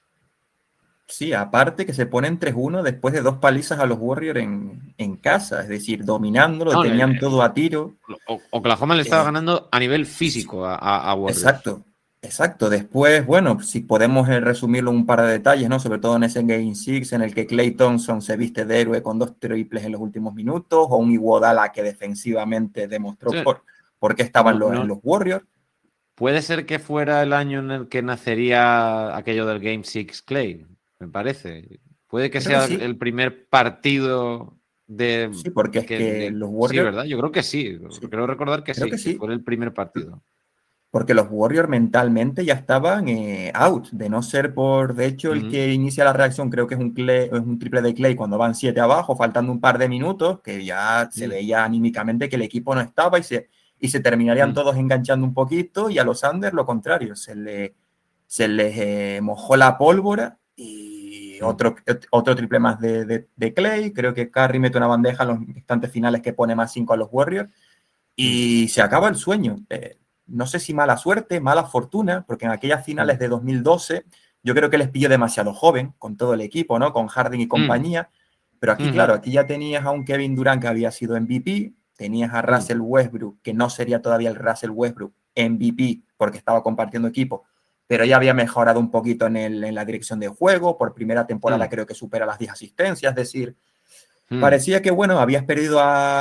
Sí, aparte que se ponen tres uno después de dos palizas a los Warriors en, en casa, es decir, dominándolo, no, tenían eh, todo a tiro. Oklahoma le estaba eh, ganando a nivel físico a, a Warriors. Exacto, exacto. Después, bueno, si podemos resumirlo en un par de detalles, ¿no? Sobre todo en ese Game seis en el que Klay Thompson se viste de héroe con dos triples en los últimos minutos, o un Iguodala que defensivamente demostró sí. por, por qué estaban no, los, no. los Warriors. Puede ser que fuera el año en el que nacería aquello del Game seis Klay, me parece. Puede que creo sea que sí. el primer partido de... Sí, porque es que, que de, los Warriors... Sí, ¿verdad? Yo creo que sí. sí. Creo recordar que creo sí, que, que sí, fue el primer partido. Porque los Warriors mentalmente ya estaban eh, out, de no ser por, de hecho, el uh-huh. que inicia la reacción creo que es un, Clay, es un triple de Klay cuando van siete abajo, faltando un par de minutos, que ya uh-huh. se veía anímicamente que el equipo no estaba y se, y se terminarían uh-huh. todos enganchando un poquito, y a los Anders lo contrario, se, le, se les eh, mojó la pólvora y uh-huh. otro, otro triple más de, de, de Klay, creo que Curry mete una bandeja en los instantes finales que pone más cinco a los Warriors, y uh-huh. se acaba el sueño. Eh, No sé si mala suerte, mala fortuna, porque en aquellas finales de dos mil doce yo creo que les pilló demasiado joven con todo el equipo, ¿no? Con Harden y compañía. Mm. Pero aquí, mm-hmm. claro, aquí ya tenías a un Kevin Durant que había sido M V P, tenías a Russell mm. Westbrook, que no sería todavía el Russell Westbrook M V P porque estaba compartiendo equipo, pero ya había mejorado un poquito en, el, en la dirección de juego. Por primera temporada mm. creo que supera las diez asistencias, es decir, mm. parecía que, bueno, habías perdido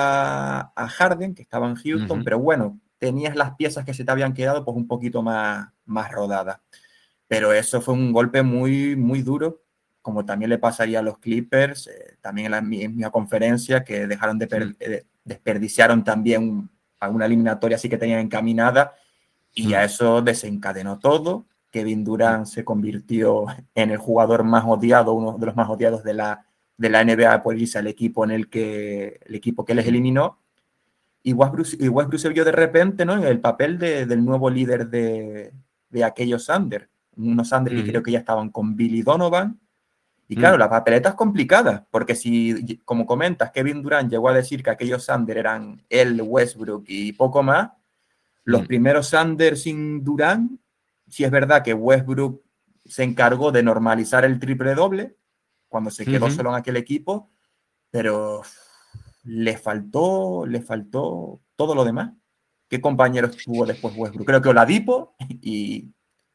a, a Harden, que estaba en Houston, mm-hmm. pero bueno, tenías las piezas que se te habían quedado pues un poquito más, más rodadas. Pero eso fue un golpe muy, muy duro, como también le pasaría a los Clippers, eh, también en la misma conferencia, que dejaron de, per- de desperdiciaron también una eliminatoria así que tenían encaminada, y mm. a eso desencadenó todo. Kevin Durant se convirtió en el jugador más odiado, uno de los más odiados de la, de la N B A por irse al equipo en el que, el equipo que les eliminó. Y Westbrook, y Westbrook se vio de repente, ¿no?, en el papel de, del nuevo líder de, de aquellos Thunder. Unos Thunder mm-hmm. que creo que ya estaban con Billy Donovan. Y claro, mm. la papeleta es complicada, porque si, como comentas, Kevin Durant llegó a decir que aquellos Thunder eran él, Westbrook y poco más, mm. los primeros Thunder sin Durant, sí es verdad que Westbrook se encargó de normalizar el triple doble cuando se quedó mm-hmm. solo en aquel equipo, pero... le faltó, le faltó todo lo demás. ¿Qué compañeros tuvo después Westbrook? Creo que Oladipo y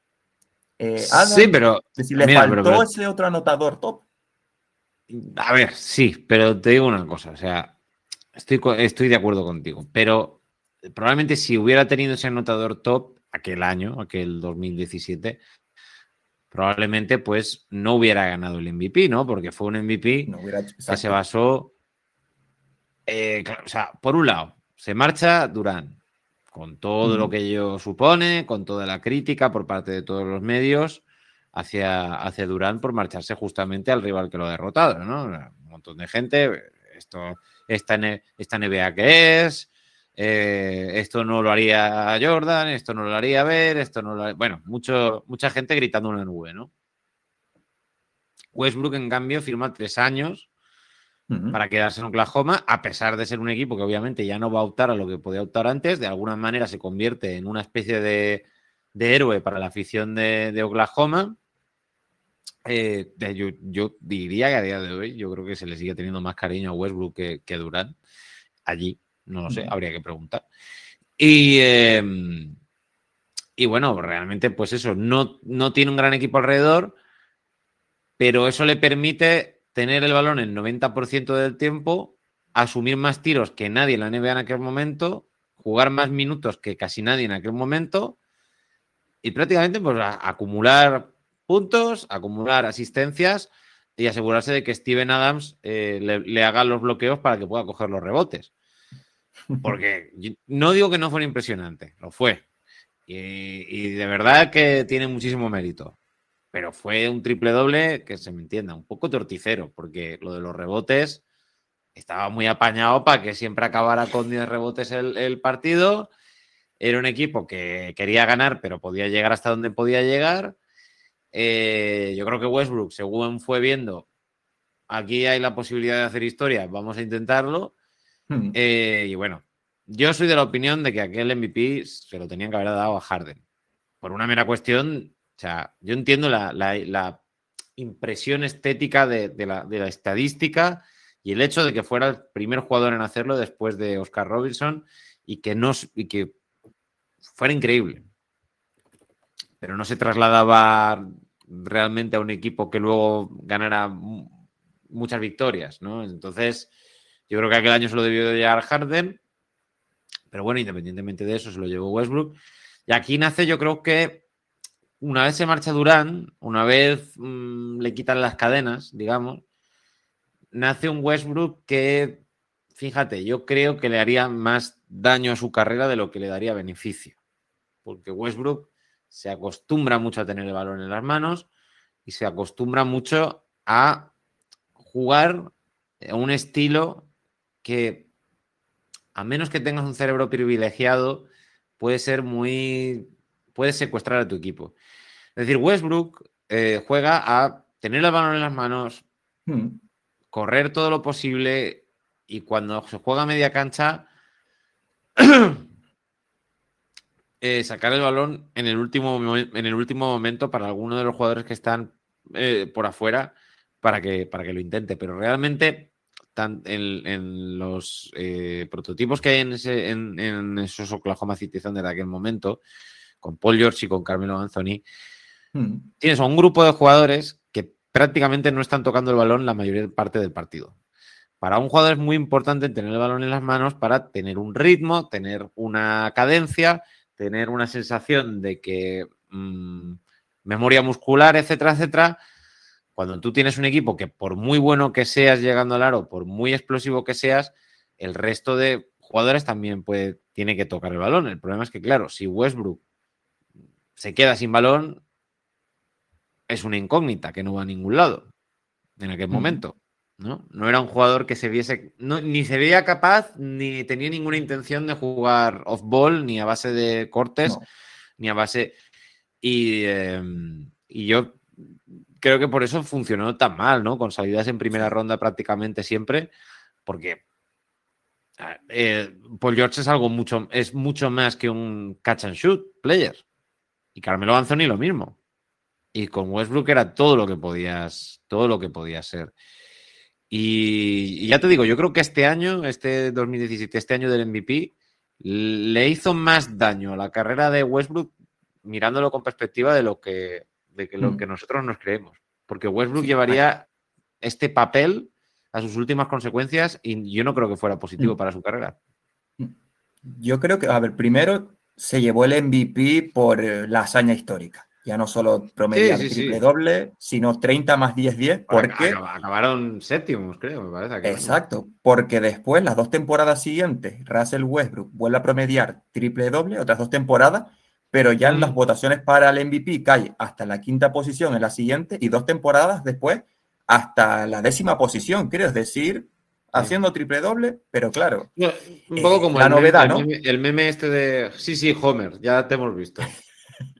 eh, Adam. Sí, pero... Es decir, le mira, faltó pero, pero, ese otro anotador top. A ver, sí, pero te digo una cosa, o sea, estoy, estoy de acuerdo contigo, pero probablemente si hubiera tenido ese anotador top aquel año, aquel dos mil diecisiete, probablemente pues no hubiera ganado el M V P, ¿no? Porque fue un M V P no hubiera hecho, que se basó... Eh, claro, o sea, por un lado, se marcha Durant, con todo mm. lo que ello supone, con toda la crítica por parte de todos los medios hacia, hacia Durant por marcharse justamente al rival que lo ha derrotado, ¿no? Un montón de gente, esto, esta, esta N B A que es, eh, esto no lo haría Jordan, esto no lo haría ver, esto no lo haría... Bueno, mucho, mucha gente gritando una nube, ¿no? Westbrook, en cambio, firma tres años Ujú. para quedarse en Oklahoma, a pesar de ser un equipo que obviamente ya no va a optar a lo que podía optar antes, de alguna manera se convierte en una especie de, de héroe para la afición de, de Oklahoma. Eh, de- yo, yo diría que a día de hoy yo creo que se le sigue teniendo más cariño a Westbrook que, que a Durant. Allí, no lo sé, Ujú. habría que preguntar. Y, eh, y bueno, realmente pues eso, no, no tiene un gran equipo alrededor, pero eso le permite tener el balón el noventa por ciento del tiempo, asumir más tiros que nadie en la N B A en aquel momento, jugar más minutos que casi nadie en aquel momento y prácticamente pues a- acumular puntos, acumular asistencias y asegurarse de que Steven Adams eh, le, le haga los bloqueos para que pueda coger los rebotes. Porque yo no digo que no fuera impresionante, lo fue. Y, y de verdad que tiene muchísimo mérito. Pero fue un triple doble que se me entienda, un poco torticero, porque lo de los rebotes estaba muy apañado para que siempre acabara con diez rebotes el, el partido. Era un equipo que quería ganar, pero podía llegar hasta donde podía llegar. Eh, yo creo que Westbrook, según fue viendo, aquí hay la posibilidad de hacer historia, vamos a intentarlo. Ujú. Eh, y bueno, yo soy de la opinión de que aquel M V P se lo tenían que haber dado a Harden. Por una mera cuestión, o sea, yo entiendo la, la, la impresión estética de, de, la, de la estadística y el hecho de que fuera el primer jugador en hacerlo después de Oscar Robertson y que, no, y que fuera increíble. Pero no se trasladaba realmente a un equipo que luego ganara muchas victorias, ¿no? Entonces, yo creo que aquel año se lo debió de llegar Harden, pero bueno, independientemente de eso, se lo llevó Westbrook. Y aquí nace, yo creo que una vez se marcha Durant, una vez mmm, le quitan las cadenas, digamos, nace un Westbrook que, fíjate, yo creo que le haría más daño a su carrera de lo que le daría beneficio. Porque Westbrook se acostumbra mucho a tener el balón en las manos y se acostumbra mucho a jugar a un estilo que, a menos que tengas un cerebro privilegiado, puede ser muy... puedes secuestrar a tu equipo. Es decir, Westbrook eh, juega a tener el balón en las manos, Ujú. correr todo lo posible y cuando se juega a media cancha eh, sacar el balón en el último en el último momento para alguno de los jugadores que están eh, por afuera para que, para que lo intente. Pero realmente tan, en, en, los eh, prototipos que hay en, ese, en, en esos Oklahoma City Thunder de aquel momento, con Paul George y con Carmelo Anthony, Ujú. tienes a un grupo de jugadores que prácticamente no están tocando el balón la mayor parte del partido. Para un jugador es muy importante tener el balón en las manos para tener un ritmo, tener una cadencia, tener una sensación de que mmm, memoria muscular, etcétera, etcétera. Cuando tú tienes un equipo que por muy bueno que seas llegando al aro, por muy explosivo que seas, el resto de jugadores también puede, tiene que tocar el balón. El problema es que, claro, si Westbrook se queda sin balón, es una incógnita que no va a ningún lado en aquel momento. ¿No? No era un jugador que se viese, no, ni se veía capaz, ni tenía ninguna intención de jugar off-ball, ni a base de cortes, No. ni a base... Y, eh, y yo creo que por eso funcionó tan mal, ¿no? Con salidas en primera ronda prácticamente siempre, porque eh, Paul George es algo mucho, es mucho más que un catch and shoot player. Y Carmelo Anthony lo mismo. Y con Westbrook era todo lo que podías, todo lo que podías ser. Y, y ya te digo, yo creo que este año, este dos mil diecisiete, este año del M V P, le hizo más daño a la carrera de Westbrook mirándolo con perspectiva de lo que, de que, lo Mm. que nosotros nos creemos. Porque Westbrook Sí, llevaría este papel a sus últimas consecuencias y yo no creo que fuera positivo Mm. para su carrera. Yo creo que, a ver, primero se llevó el M V P por eh, la hazaña histórica. Ya no solo promediar Sí, sí, triple sí. doble, sino treinta más diez diez, porque... Acab- Acabaron séptimos, creo, me parece. Aquel año. Exacto, porque después, las dos temporadas siguientes, Russell Westbrook vuelve a promediar triple doble, otras dos temporadas, pero ya en las Mm. votaciones para el M V P cae hasta la quinta posición en la siguiente y dos temporadas después hasta la décima posición, creo, es decir, haciendo triple doble, pero claro, No, un poco eh, como la el meme, novedad, el, ¿no? meme, el meme este de... Sí, sí, Homer, ya te hemos visto.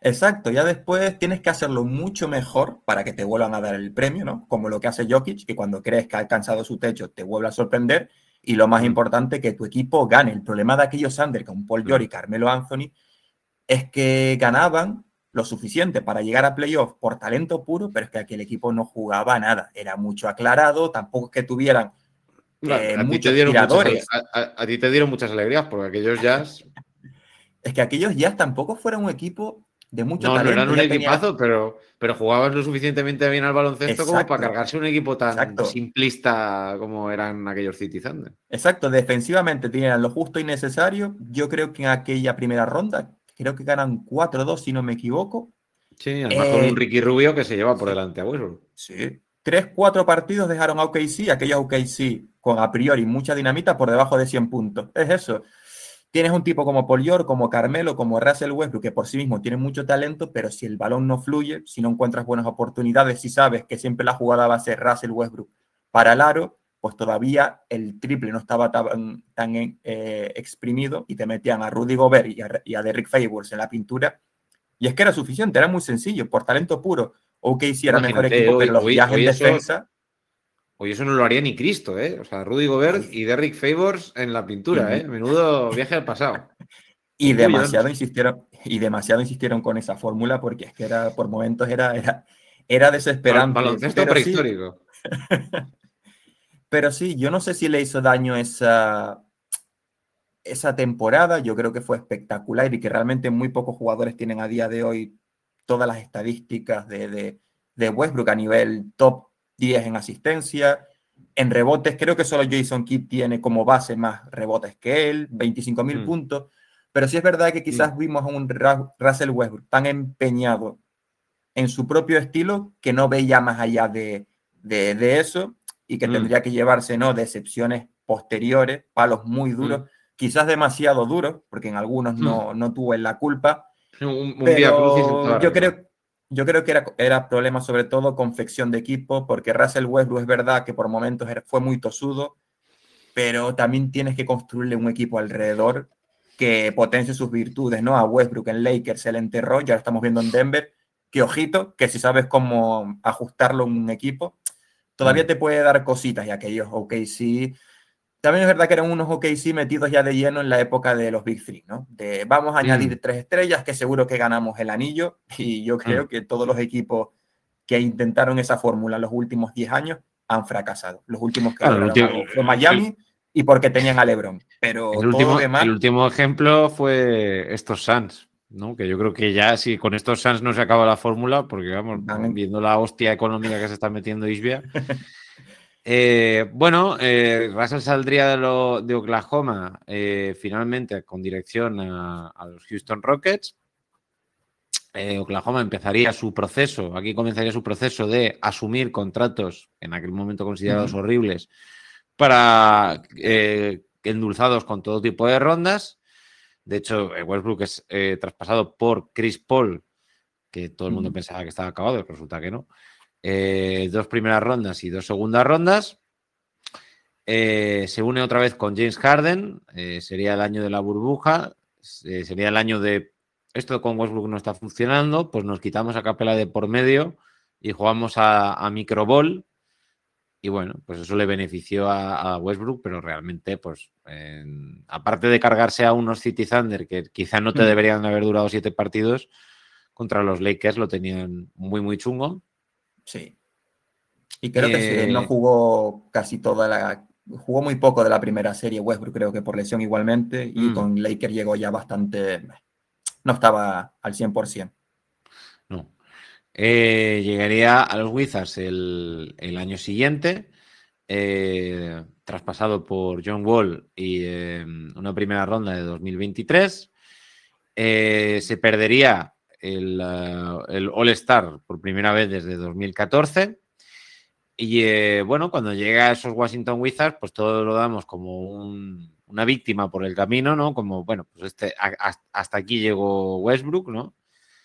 Exacto, ya después tienes que hacerlo mucho mejor para que te vuelvan a dar el premio, ¿no? Como lo que hace Jokic, que cuando crees que ha alcanzado su techo te vuelve a sorprender. Y lo más Mm. importante, que tu equipo gane. El problema de aquellos Thunder con Paul George y Carmelo Anthony es que ganaban lo suficiente para llegar a playoffs por talento puro, pero es que aquel equipo no jugaba nada. Era mucho aclarado, tampoco es que tuvieran Vale, eh, a ti te muchos dieron muchas, ale- tiradores. a, a- a ti te dieron muchas alegrías porque aquellos Jazz Es que aquellos Jazz tampoco fueran un equipo de mucho no, no eran talento. un Ya tenían... equipazo, pero, pero jugaban lo suficientemente bien al baloncesto como para Exacto, cargarse un equipo tan exacto. simplista como eran aquellos City Thunder. Exacto, defensivamente tenían lo justo y necesario. Yo creo que en aquella primera ronda, creo que ganan cuatro dos, si no me equivoco. Sí, además con un Eh, Ricky Rubio que se lleva por sí, delante a Westbrook. sí. Tres, cuatro partidos dejaron a O K C, aquellos O K C con a priori mucha dinamita por debajo de cien puntos. Es eso. Tienes un tipo como Paul George, como Carmelo, como Russell Westbrook, que por sí mismo tiene mucho talento, pero si el balón no fluye, si no encuentras buenas oportunidades, si sabes que siempre la jugada va a ser Russell Westbrook para el aro, pues todavía el triple no estaba tan, tan eh, exprimido y te metían a Rudy Gobert y a, y a Derrick Favors en la pintura. Y es que era suficiente, era muy sencillo, por talento puro. O K C era mejor Imagínate, equipo, hoy, pero los hoy, Jazz en hoy eso, defensa... hoy eso no lo haría ni Cristo, ¿eh? O sea, Rudy Gobert Ay, y Derrick Favors en la pintura, ¿eh? y, Menudo viaje al pasado. y Un demasiado bullón. insistieron, y demasiado insistieron con esa fórmula porque es que era, por momentos era, era, era Bal- desesperante. baloncesto Pero sí, prehistórico. pero sí, yo no sé si le hizo daño esa, esa temporada. Yo creo que fue espectacular y que realmente muy pocos jugadores tienen a día de hoy todas las estadísticas de, de, de Westbrook a nivel top diez en asistencia. En rebotes, creo que solo Jason Kidd tiene como base más rebotes que él, veinticinco mil Mm, puntos. Pero sí es verdad que quizás mm, vimos a un Ra- Russell Westbrook tan empeñado en su propio estilo que no veía más allá de, de, de eso y que mm, tendría que llevarse, ¿no?, decepciones posteriores, palos muy mm, duros, quizás demasiado duros, porque en algunos mm. no, no tuvo la culpa, Un, un vía crucis en pero toda yo regla. creo, yo creo que era, era problema sobre todo confección de equipo, porque Russell Westbrook es verdad que por momentos era- fue muy tosudo, pero también tienes que construirle un equipo alrededor que potencie sus virtudes, ¿no? A Westbrook en Lakers se le enterró, ya lo estamos viendo en Denver, que ojito, que si sabes cómo ajustarlo en un equipo, todavía Mm, te puede dar cositas, y aquellos O K C, también es verdad que eran unos O K C metidos ya de lleno en la época de los Big Three, ¿no? De vamos a mm, añadir tres estrellas que seguro que ganamos el anillo, y yo mm. creo que todos los equipos que intentaron esa fórmula los últimos diez años han fracasado. Los últimos que Claro, el, lograron ulti- algo fue el- Miami y porque tenían a LeBron, el pero todo lo último, el demás último ejemplo fue estos Suns, ¿no? Que yo creo que ya si con estos Suns no se acaba la fórmula, porque vamos, van en... viendo la hostia económica que se está metiendo Isbia. Eh, bueno, eh, Russell saldría de, lo, de Oklahoma eh, finalmente con dirección a, a los Houston Rockets. Eh, Oklahoma empezaría su proceso, aquí comenzaría su proceso de asumir contratos en aquel momento considerados Uh-huh. horribles para eh, endulzados con todo tipo de rondas. De hecho, Westbrook es eh, traspasado por Chris Paul, que todo el mundo Uh-huh. pensaba que estaba acabado, pero resulta que no. Eh, dos primeras rondas y dos segundas rondas. Eh, se une otra vez con James Harden, eh, sería el año de la burbuja, eh, sería el año de esto con Westbrook no está funcionando, pues nos quitamos a Capela de por medio y jugamos a, a microball. Y bueno, pues eso le benefició a, a Westbrook, pero realmente, pues, eh, aparte de cargarse a unos City Thunder que quizá no te Uh-huh. deberían haber durado siete partidos, contra los Lakers lo tenían muy, muy chungo. Sí. Y creo que se- no Eh, jugó casi toda la... Jugó muy poco de la primera serie Westbrook, creo que por lesión igualmente, y mm, con Lakers llegó ya bastante... No estaba al cien por ciento. no. Eh, llegaría a los Wizards el, el año siguiente, eh, traspasado por John Wall y eh, una primera ronda de dos mil veintitrés. Eh, se perdería el, uh, el All-Star por primera vez desde dos mil catorce. Y eh, bueno, cuando llega a esos Washington Wizards, pues todo lo damos como un, una víctima por el camino, ¿no? Como, bueno, pues este, a, a, hasta aquí llegó Westbrook, ¿no?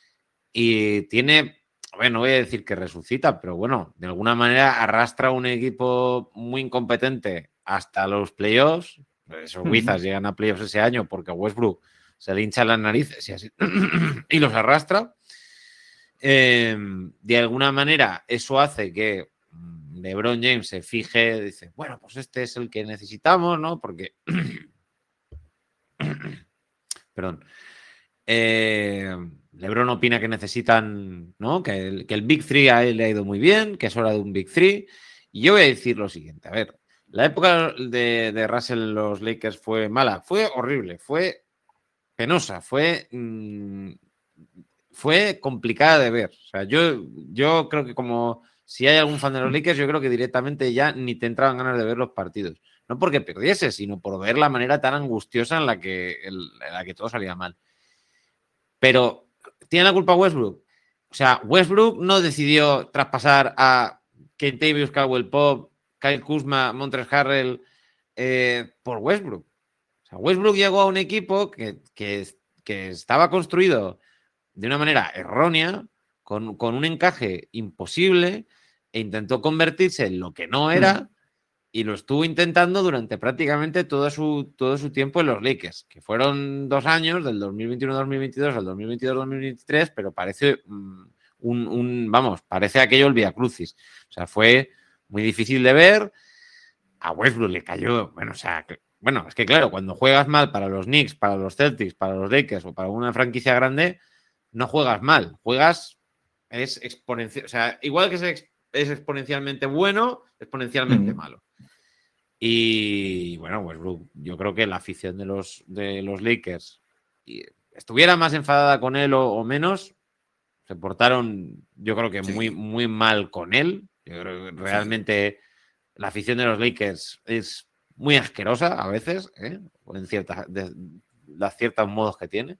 Y tiene, bueno, no voy a decir que resucita, pero bueno, de alguna manera arrastra un equipo muy incompetente hasta los playoffs. Esos Wizards llegan a playoffs ese año porque Westbrook se le hincha las narices y, así, y los arrastra. Eh, de alguna manera, eso hace que LeBron James se fije, dice, bueno, pues este es el que necesitamos, ¿no? Porque, perdón, eh, LeBron opina que necesitan, ¿no? Que el, que el Big Three a él le ha ido muy bien, que es hora de un Big Three. Y yo voy a decir lo siguiente, a ver, la época de, de Russell en los Lakers fue mala, fue horrible, fue penosa, fue, mmm, fue complicada de ver. O sea, yo, yo creo que como si hay algún fan de los Lakers, yo creo que directamente ya ni te entraban ganas de ver los partidos. No porque perdiese, sino por ver la manera tan angustiosa en la que, en la que todo salía mal. Pero, ¿tiene la culpa Westbrook? O sea, Westbrook no decidió traspasar a Kentavious Caldwell-Pope, Kyle Kuzma, Montrezl Harrell eh, por Westbrook. O sea, Westbrook llegó a un equipo que, que, que estaba construido de una manera errónea, con, con un encaje imposible, e intentó convertirse en lo que no era, mm. y lo estuvo intentando durante prácticamente todo su, todo su tiempo en los Lakers, que fueron dos años, del dos mil veintiuno dos mil veintidós al dos mil veintidós dos mil veintitrés, pero parece um, un, un, vamos, parece aquello el Vía Crucis. O sea, fue muy difícil de ver. A Westbrook le cayó, bueno, o sea, bueno, es que claro, cuando juegas mal para los Knicks, para los Celtics, para los Lakers o para una franquicia grande, no juegas mal, juegas, es exponencial, o sea, igual que es, ex, es exponencialmente bueno, exponencialmente mm. malo. Y bueno, Westbrook, yo creo que la afición de los, de los Lakers estuviera más enfadada con él o, o menos, se portaron, yo creo que sí. muy, muy mal con él. Yo creo que realmente sí. la afición de los Lakers es muy asquerosa a veces, ¿eh? en ciertas, de, de ciertos modos que tiene.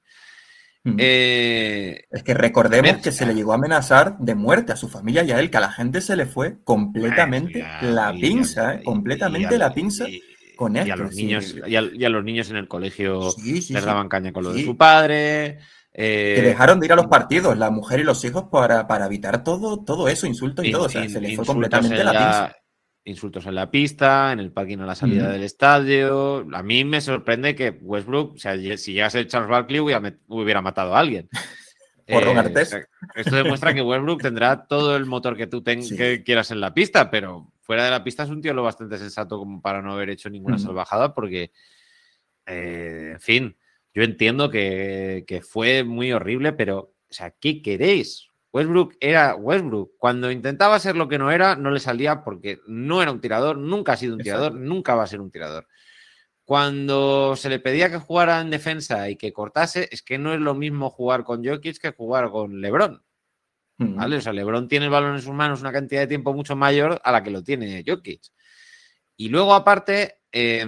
Eh, es que recordemos que se le llegó a amenazar de muerte a su familia y a él, que a la gente se le fue completamente ya, la pinza, ¿eh? completamente y, y, la pinza y, con esto. Y a los niños, sí. y, a, y a los niños en el colegio sí, sí, les daban sí. caña con lo sí. de su padre. Eh, que dejaron de ir a los partidos, la mujer y los hijos, para, para evitar todo, todo eso, insultos y in, todo. O sea, in, se le fue completamente la, la pinza. Insultos en la pista, en el parking a la salida mm. del estadio. A mí me sorprende que Westbrook, o sea, si llegase Charles Barkley, hubiera, hubiera matado a alguien. Por Ron Artest. Eh, esto demuestra que Westbrook tendrá todo el motor que tú ten, sí. que quieras en la pista, pero fuera de la pista es un tío lo bastante sensato como para no haber hecho ninguna mm. salvajada, porque, eh, en fin, yo entiendo que, que fue muy horrible, pero, o sea, ¿qué queréis? Westbrook era Westbrook. Cuando intentaba ser lo que no era, no le salía porque no era un tirador, nunca ha sido un tirador, Exacto. nunca va a ser un tirador. Cuando se le pedía que jugara en defensa y que cortase, es que no es lo mismo jugar con Jokic que jugar con LeBron. Uh-huh. ¿Vale? O sea, LeBron tiene el balón en sus manos una cantidad de tiempo mucho mayor a la que lo tiene Jokic. Y luego, aparte, eh,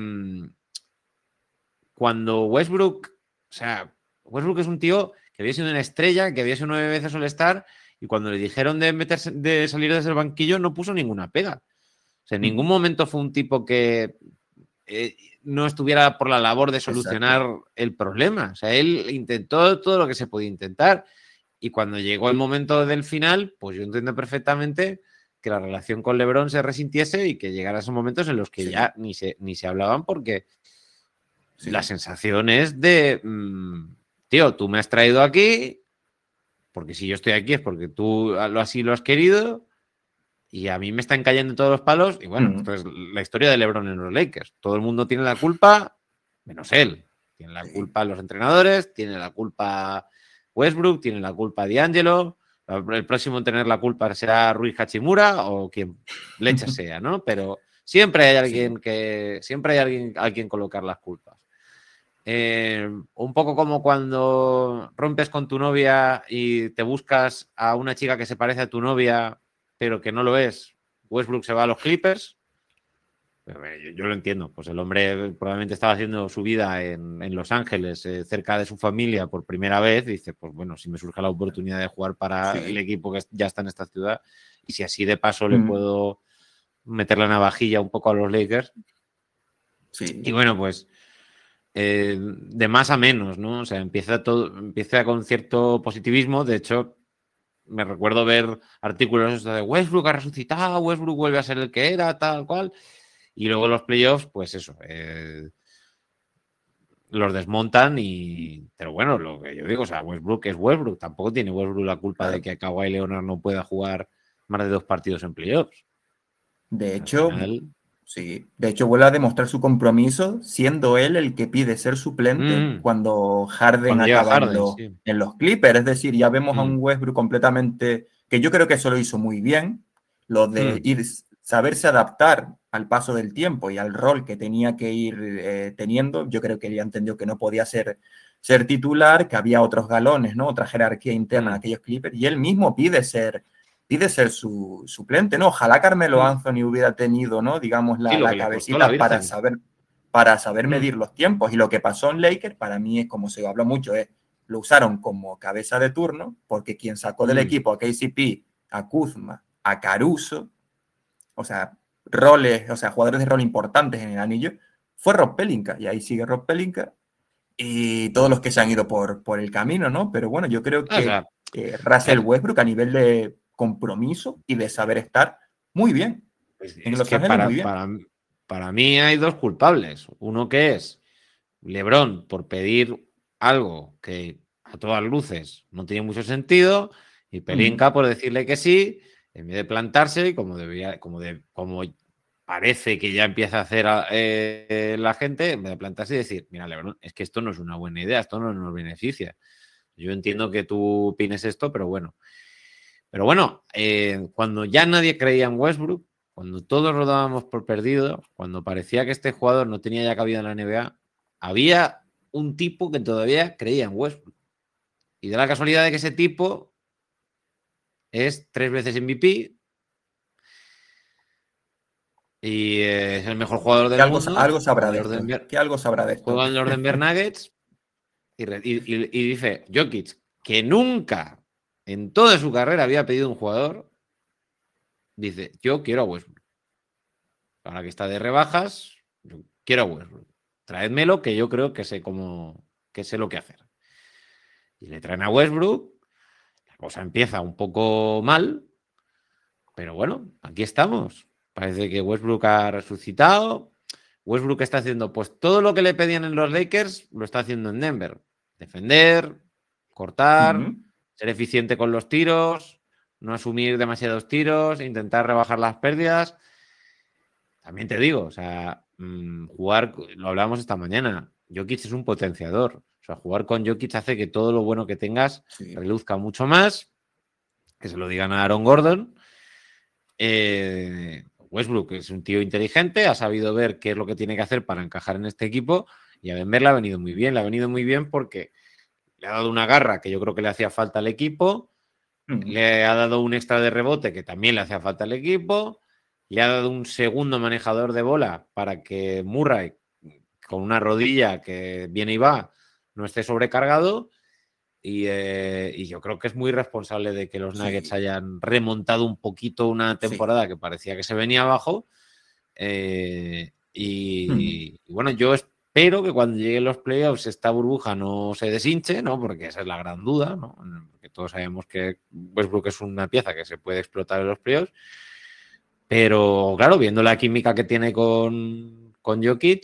cuando Westbrook, o sea, Westbrook es un tío que había sido una estrella, que había sido nueve veces All-Star, y cuando le dijeron de meterse, de salir desde el banquillo, no puso ninguna pega. O sea, en ningún momento fue un tipo que eh, no estuviera por la labor de solucionar Exacto. el problema. O sea, él intentó todo lo que se podía intentar, y cuando llegó el momento del final, pues yo entiendo perfectamente que la relación con LeBron se resintiese y que llegara a esos momentos en los que sí. ya ni se, ni se hablaban, porque sí. la sensación es de... Mmm, tío, tú me has traído aquí, porque si yo estoy aquí es porque tú así lo has querido, y a mí me están cayendo todos los palos, y bueno, mm. esto es la historia de LeBron en los Lakers. Todo el mundo tiene la culpa, menos él. Tiene la culpa los entrenadores, tiene la culpa Westbrook, tiene la culpa D'Angelo, el próximo en tener la culpa será Rui Hachimura o quien leche sea, ¿no? Pero siempre hay alguien sí. que, siempre hay alguien a quien colocar las culpas. Eh, un poco como cuando rompes con tu novia y te buscas a una chica que se parece a tu novia pero que no lo es. Westbrook se va a los Clippers. Yo, yo lo entiendo, pues el hombre probablemente estaba haciendo su vida en, en Los Ángeles, eh, cerca de su familia por primera vez, y dice, pues bueno, si me surge la oportunidad de jugar para sí. el equipo que ya está en esta ciudad, y si así de paso mm. le puedo meter la navajilla un poco a los Lakers. Sí. Y bueno, pues Eh, de más a menos, ¿no? O sea, empieza todo, empieza con cierto positivismo. De hecho, me recuerdo ver artículos de Westbrook ha resucitado, Westbrook vuelve a ser el que era, tal cual. Y luego los playoffs, pues eso. Eh, los desmontan y... Pero bueno, lo que yo digo, o sea, Westbrook es Westbrook. Tampoco tiene Westbrook la culpa Claro. de que Kawhi Leonard no pueda jugar más de dos partidos en playoffs. De Al hecho, final... sí, de hecho vuelve a demostrar su compromiso, siendo él el que pide ser suplente Mm, cuando Harden cuando llega acaba en Harden, los, sí. en los Clippers. Es decir, ya vemos a un Mm, Westbrook completamente, que yo creo que eso lo hizo muy bien, lo de mm, ir, saberse adaptar al paso del tiempo y al rol que tenía que ir eh, teniendo. Yo creo que él ya entendió que no podía ser, ser titular, que había otros galones, ¿no? Otra jerarquía interna en mm, aquellos Clippers, y él mismo pide ser pide ser su suplente, ¿no? Ojalá Carmelo mm. Anthony hubiera tenido, ¿no? Digamos, Sí, la, lo la que le costó la cabecita para Virgen. saber, para saber Mm, medir los tiempos. Y lo que pasó en Lakers, para mí es como se habló mucho, es lo usaron como cabeza de turno, porque quien sacó del mm. equipo a K C P, a Kuzma, a Caruso, o sea, roles, o sea, jugadores de rol importantes en el anillo, fue Rob Pelinka. Y ahí sigue Rob Pelinka y todos los que se han ido por, por el camino, ¿no? Pero bueno, yo creo O que sea, eh, Russell el- Westbrook a nivel de compromiso y de saber estar, muy bien. es, En es Los que Ángeles, muy para, bien. para, para mí hay dos culpables. Uno que es LeBron por pedir algo que a todas luces no tiene mucho sentido y Pelinka Mm, por decirle que sí, en vez de plantarse y como debía, como de, como parece que ya empieza a hacer eh, la gente, en vez de plantarse y decir, mira, LeBron, es que esto no es una buena idea, esto no nos beneficia. Yo entiendo que tú opines esto, pero bueno. Pero bueno, eh, cuando ya nadie creía en Westbrook, cuando todos lo dábamos por perdido, cuando parecía que este jugador no tenía ya cabida en la N B A, había un tipo que todavía creía en Westbrook. Y de la casualidad de que ese tipo es tres veces M V P y eh, es el mejor jugador que del algo, mundo, algo sabrá juega en de los esto. Denver, Que algo sabrá de esto. juega en los Denver Nuggets y, y, y dice Jokic, que nunca en toda su carrera había pedido un jugador, dice, yo quiero a Westbrook. Ahora que está de rebajas, yo quiero a Westbrook. Traédmelo, que yo creo que sé cómo, que sé lo que hacer. Y le traen a Westbrook, la cosa empieza un poco mal, pero bueno, aquí estamos. Parece que Westbrook ha resucitado. Westbrook está haciendo pues todo lo que le pedían en los Lakers, lo está haciendo en Denver. Defender, cortar, Mm, ser eficiente con los tiros, no asumir demasiados tiros, intentar rebajar las pérdidas. También te digo, o sea, mmm, jugar, lo hablábamos esta mañana, Jokic es un potenciador. O sea, jugar con Jokic hace que todo lo bueno que tengas sí. reluzca mucho más, que se lo digan a Aaron Gordon. Eh, Westbrook es un tío inteligente, ha sabido ver qué es lo que tiene que hacer para encajar en este equipo y a Denver le ha venido muy bien. Le ha venido muy bien porque le ha dado una garra que yo creo que le hacía falta al equipo, Mm, le ha dado un extra de rebote que también le hacía falta al equipo, le ha dado un segundo manejador de bola para que Murray, con una rodilla que viene y va, no esté sobrecargado. Y, eh, y yo creo que es muy responsable de que los Nuggets sí, hayan remontado un poquito una sí. temporada que parecía que se venía abajo. Eh, Mm, y, y bueno, yo espero que cuando lleguen los playoffs esta burbuja no se deshinche, ¿no? Porque esa es la gran duda, ¿no? Porque todos sabemos que Westbrook es una pieza que se puede explotar en los playoffs. Pero claro, viendo la química que tiene con, con Jokic,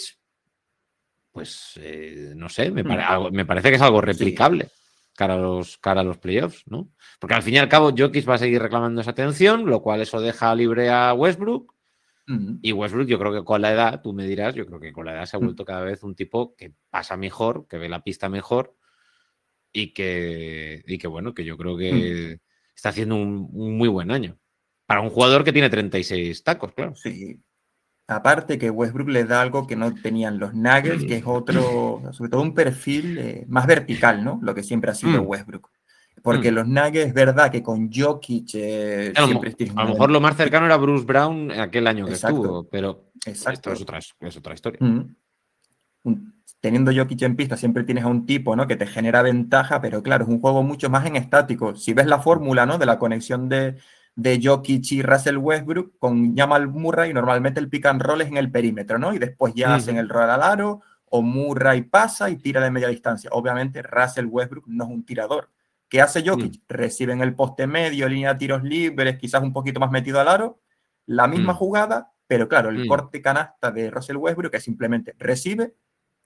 pues eh, no sé, me, pare, mm, algo, me parece que es algo sí. replicable cara a, los, cara a los playoffs, ¿no? Porque al fin y al cabo Jokic va a seguir reclamando esa atención, lo cual eso deja libre a Westbrook. Mm, Y Westbrook, yo creo que con la edad, tú me dirás, yo creo que con la edad se ha mm, vuelto cada vez un tipo que pasa mejor, que ve la pista mejor y que, y que bueno, que yo creo mm, que está haciendo un, un muy buen año. Para un jugador que tiene treinta y seis tacos, claro. sí. Aparte que Westbrook le da algo que no tenían los Nuggets, que es otro, sobre todo un perfil eh, más vertical, ¿no? Lo que siempre ha sido Mm, Westbrook. Porque mm. los Nuggets, es verdad que con Jokic eh, A siempre lo, tienes a lo una mejor lo ventaja. más cercano era Bruce Brown aquel año que Exacto, estuvo, pero esto es exacto. otra, es otra historia. Mm. Un- Teniendo Jokic en pista, siempre tienes a un tipo, ¿no? Que te genera ventaja, pero claro, es un juego mucho más en estático. Si ves la fórmula, ¿no? De la conexión de, de Jokic y Russell Westbrook con Jamal Murray, normalmente el pick and roll es en el perímetro, ¿no? Y después ya hacen Ujú, el roll al aro, o Murray pasa y tira de media distancia. Obviamente, Russell Westbrook no es un tirador. ¿Qué hace mm, Jokic? Recibe en el poste medio, línea de tiros libres, quizás un poquito más metido al aro, la misma mm, jugada, pero claro, el mm, corte canasta de Russell Westbrook es simplemente recibe,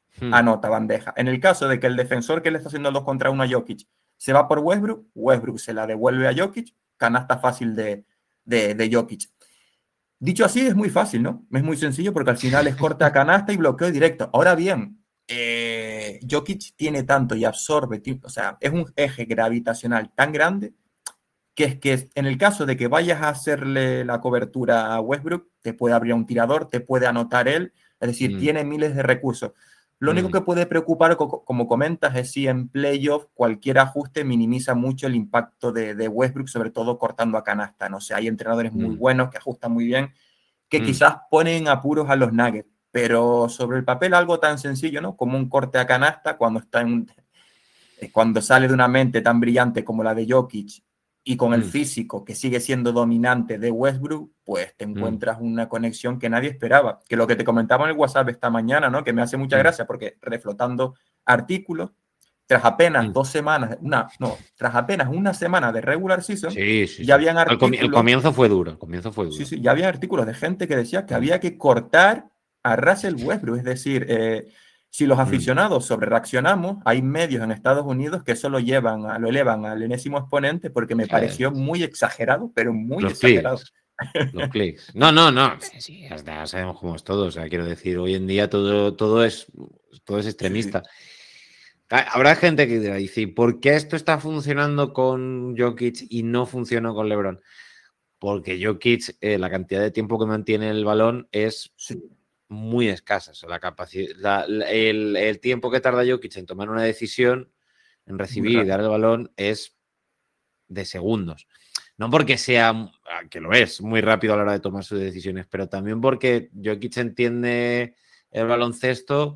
Hmm. anota bandeja. En el caso de que el defensor que le está haciendo el dos contra uno a Jokic se va por Westbrook, Westbrook se la devuelve a Jokic, canasta fácil de, de, de Jokic. Dicho así, es muy fácil, ¿no? Es muy sencillo porque al final es corta a canasta y bloqueo directo. Ahora bien, eh, Jokic tiene tanto y absorbe, o sea, es un eje gravitacional tan grande que es que en el caso de que vayas a hacerle la cobertura a Westbrook, te puede abrir un tirador, te puede anotar él, es decir, mm. tiene miles de recursos. Lo mm. único que puede preocupar, como comentas, es si en playoff cualquier ajuste minimiza mucho el impacto de, de Westbrook, sobre todo cortando a canasta. No sé, hay entrenadores mm. muy buenos que ajustan muy bien, que mm. quizás ponen apuros a los Nuggets, pero sobre el papel algo tan sencillo, ¿no? Como un corte a canasta cuando está en, cuando sale de una mente tan brillante como la de Jokic y con el mm. físico que sigue siendo dominante de Westbrook, pues te encuentras mm. una conexión que nadie esperaba. Que lo que te comentaba en el WhatsApp esta mañana, ¿no? Que me hace mucha mm. gracia porque reflotando artículos, tras apenas mm. dos semanas, una, no, tras apenas una semana de regular season, sí, sí, ya sí. habían artículos... El comienzo fue duro, el comienzo fue duro. Sí, sí, ya había artículos de gente que decía que mm. había que cortar a Russell Westbrook, es decir... Eh, si los aficionados sobre reaccionamos, hay medios en Estados Unidos que eso lo llevan, a, lo elevan al enésimo exponente porque me pareció muy exagerado, pero muy los exagerado. Clics, los clics. No, no, no. Sí, sí, ya sabemos cómo es todo. O sea, quiero decir, hoy en día todo, todo, es, todo es extremista. Sí. Habrá gente que dirá, dice, ¿por qué esto está funcionando con Jokic y no funciona con LeBron? Porque Jokic, eh, la cantidad de tiempo que mantiene el balón es... Sí. muy escasas. La capacidad, la, la, el, el tiempo que tarda Jokic en tomar una decisión, en recibir y dar el balón, es de segundos. No porque sea, que lo es, muy rápido a la hora de tomar sus decisiones, pero también porque Jokic entiende el baloncesto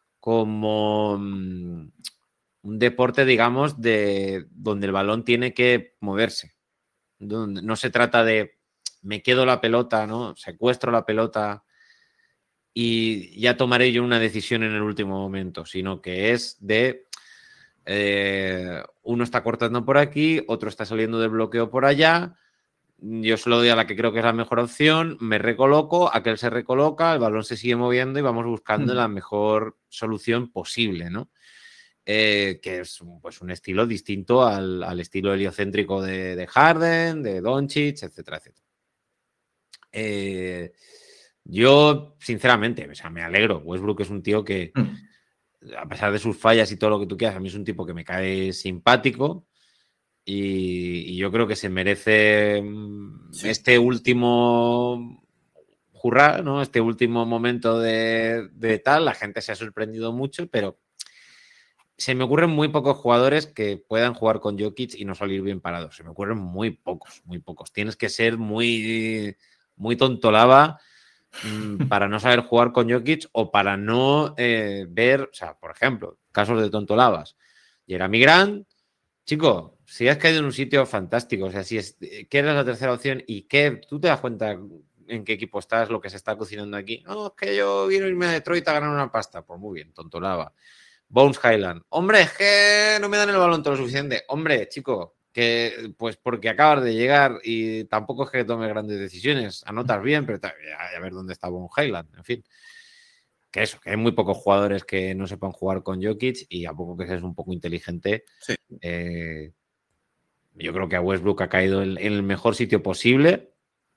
como um, un deporte, digamos, de donde el balón tiene que moverse. Donde no se trata de me quedo la pelota, ¿no? Secuestro la pelota y ya tomaré yo una decisión en el último momento, sino que es de eh, uno está cortando por aquí, otro está saliendo del bloqueo por allá, yo se lo doy a la que creo que es la mejor opción, me recoloco, aquel se recoloca, el balón se sigue moviendo y vamos buscando mm. la mejor solución posible, ¿no? Eh, que es pues, un estilo distinto al, al estilo heliocéntrico de, de Harden, de Doncic, etcétera, etcétera. Eh... Yo, sinceramente, o sea, me alegro. Westbrook es un tío que, a pesar de sus fallas y todo lo que tú quieras, a mí es un tipo que me cae simpático y, y yo creo que se merece sí. este último hurra, ¿no? Este último momento de, de tal. La gente se ha sorprendido mucho, pero se me ocurren muy pocos jugadores que puedan jugar con Jokic y no salir bien parados. Se me ocurren muy pocos, muy pocos. Tienes que ser muy, muy tontolaba para no saber jugar con Jokic o para no eh, ver, o sea, por ejemplo, casos de tontolabas. Jeremy Grant, chico, si has caído en un sitio fantástico, o sea, si es, que eres la tercera opción y que tú te das cuenta en qué equipo estás, lo que se está cocinando aquí. No, es que yo quiero irme a Detroit a ganar una pasta. Pues muy bien, tontolaba. Bones Highland, hombre, es que no me dan el balón todo lo suficiente. Hombre, chico, que pues porque acabas de llegar y tampoco es que tomes grandes decisiones, anotas bien, pero a ver dónde está Bones Highland, en fin. Que eso, que hay muy pocos jugadores que no sepan jugar con Jokic y a poco que seas un poco inteligente, sí. eh, yo creo que a Westbrook ha caído en, en el mejor sitio posible,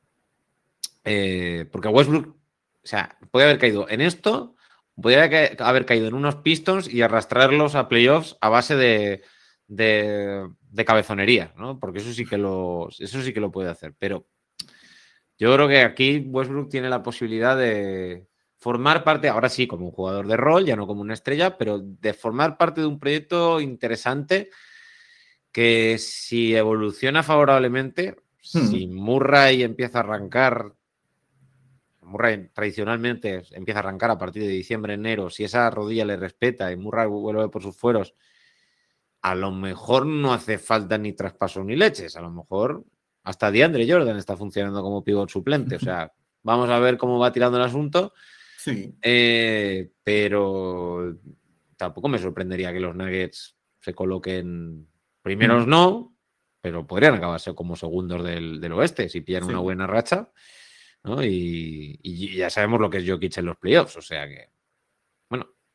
eh, porque a Westbrook, o sea, puede haber caído en esto, podría haber caído en unos Pistons y arrastrarlos a playoffs a base de De, de cabezonería, ¿no? Porque eso sí que lo eso sí que lo puede hacer, pero yo creo que aquí Westbrook tiene la posibilidad de formar parte, ahora sí, como un jugador de rol, ya no como una estrella, pero de formar parte de un proyecto interesante que si evoluciona favorablemente, hmm. si Murray empieza a arrancar, Murray tradicionalmente empieza a arrancar a partir de diciembre, enero, si esa rodilla le respeta y Murray vuelve por sus fueros, a lo mejor no hace falta ni traspaso ni leches. A lo mejor hasta DeAndre Jordan está funcionando como pivot suplente. O sea, vamos a ver cómo va tirando el asunto. Sí. Eh, pero tampoco me sorprendería que los Nuggets se coloquen primeros, no, pero podrían acabarse como segundos del, del oeste si pillan sí. una buena racha, ¿no? Y, y ya sabemos lo que es Jokic en los playoffs. O sea que, bueno,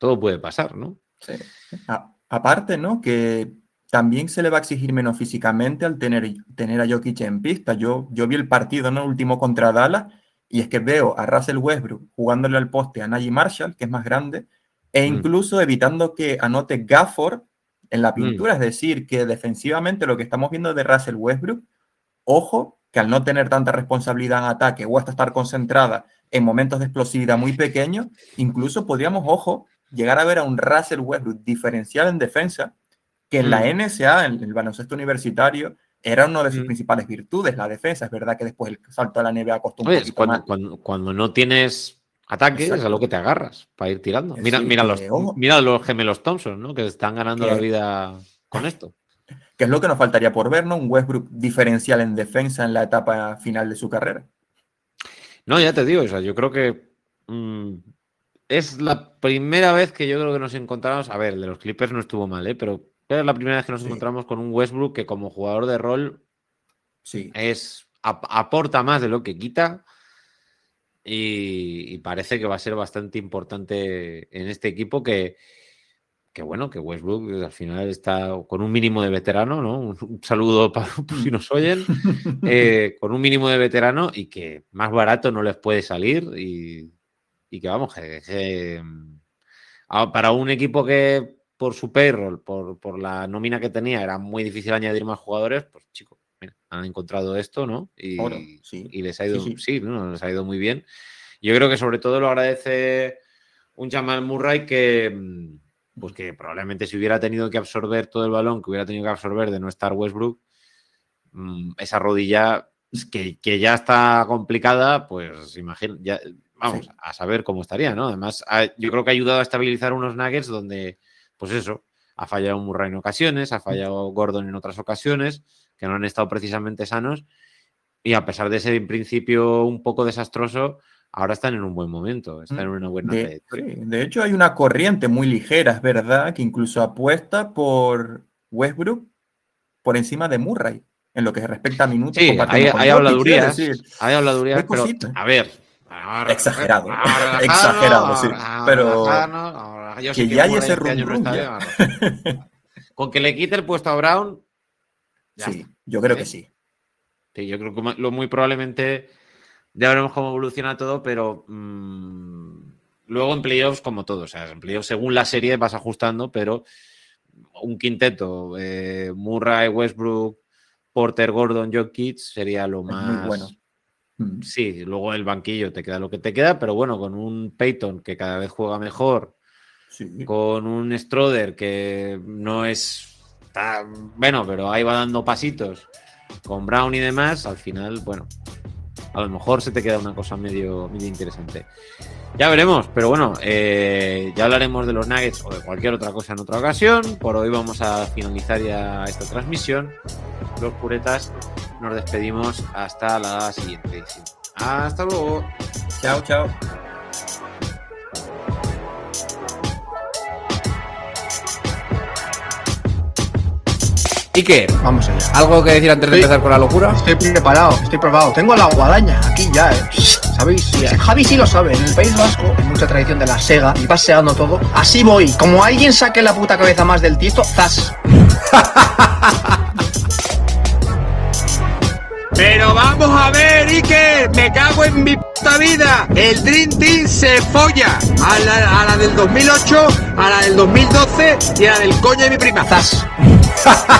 todo puede pasar, ¿no? Sí. A- aparte, ¿no? Que también se le va a exigir menos físicamente al tener, tener a Jokic en pista. Yo, yo vi el partido, ¿no? Último contra Dallas, y es que veo a Russell Westbrook jugándole al poste a Najee Marshall, que es más grande, e Mm. incluso evitando que anote Gafford en la Mm. pintura. Es decir, que defensivamente lo que estamos viendo de Russell Westbrook, ojo, que al no tener tanta responsabilidad en ataque o hasta estar concentrada en momentos de explosividad muy pequeños, incluso podríamos, ojo, llegar a ver a un Russell Westbrook diferencial en defensa, que en la Mm. N S A, en el baloncesto universitario, era una de sus Mm. principales virtudes, la defensa. Es verdad que después el salto a la N B A costó un Oye, poquito cuando, más. cuando, cuando no tienes ataque, es a Exacto. lo que te agarras para ir tirando. Es Mira, decir, mira, los, que, ojo, mira los gemelos Thompson, ¿no? Que están ganando Que- la vida con esto. que es lo que nos faltaría por ver, ¿no? Un Westbrook diferencial en defensa en la etapa final de su carrera. No, ya te digo, o sea, yo creo que mm, es la primera vez que yo creo que nos encontramos. A ver, el de los Clippers no estuvo mal, ¿eh? Pero es la primera vez que nos Sí. encontramos con un Westbrook que, como jugador de rol, Sí. es ap- aporta más de lo que quita. Y, y parece que va a ser bastante importante en este equipo que, que bueno, que Westbrook al final está con un mínimo de veterano, ¿no? Un, un saludo para por si nos oyen, eh, con un mínimo de veterano y que más barato no les puede salir y, y que vamos, que, que, a- para un equipo que por su payroll, por, por la nómina que tenía, era muy difícil añadir más jugadores, pues chicos, mira, han encontrado esto, ¿no? Y, Oro, sí. y les ha ido, Sí, sí, sí. ¿no? Les ha ido muy bien. Yo creo que sobre todo lo agradece un Jamal Murray que, mm, pues que probablemente si hubiera tenido que absorber todo el balón que hubiera tenido que absorber de no estar Westbrook, mm, esa rodilla que, que ya está complicada, pues imagino, ya, vamos, Sí. a saber cómo estaría, ¿no? Además, ha- yo creo que ha ayudado a estabilizar unos Nuggets donde, pues eso, ha fallado Murray en ocasiones, ha fallado Gordon en otras ocasiones, que no han estado precisamente sanos, y a pesar de ser en principio un poco desastroso, ahora están en un buen momento, están en una buena De, trayectoria. sí, de hecho, hay una corriente muy ligera, es verdad, que incluso apuesta por Westbrook por encima de Murray, en lo que respecta a minutos Sí, compartiendo hay, con hay Jokic, habladurías, es decir, hay habladurías, hay pero cositas. a ver, ahora- Exagerado, ahora relajarnos, exagerado, sí, ahora pero relajarnos, ahora- yo sé que que ya hay Murray ese este año no rum rum está ya. bien, ahora. Con que le quite el puesto a Brown, ya Sí, está. yo creo ¿Eh? que sí. Sí, yo creo que ma- lo muy probablemente ya veremos cómo evoluciona todo, pero mm, luego en playoffs como todo, o sea, en playoffs según la serie vas ajustando, pero un quinteto, eh, Murray, Westbrook, Porter, Gordon, Jokic sería lo Es más... muy bueno. Mm. Sí, luego el banquillo te queda lo que te queda, pero bueno, con un Peyton que cada vez juega mejor, Sí. con un Stroder que no es tan bueno, pero ahí va dando pasitos, con Brown y demás, al final, bueno, a lo mejor se te queda una cosa medio, medio interesante. Ya veremos, pero bueno, eh, ya hablaremos de los Nuggets o de cualquier otra cosa en otra ocasión. Por hoy vamos a finalizar ya esta transmisión. Los puretas, nos despedimos hasta la siguiente edición. Hasta luego. Chao, chao. Iker, Vamos allá. ¿algo que decir antes de Sí. empezar con la locura? Estoy preparado, estoy preparado. Tengo la guadaña aquí ya, ¿eh? ¿Sabéis? Sí, Javi sí lo sabe. En el País Vasco hay mucha tradición de la sega y vas segando todo. Así voy. Como alguien saque la puta cabeza más del tiesto, ¡zas! Pero vamos a ver, Iker, me cago en mi puta vida. El Dream Team se folla a la, a la del dos mil ocho, a la del dos mil doce y a la del coño de mi prima. ¡Zas!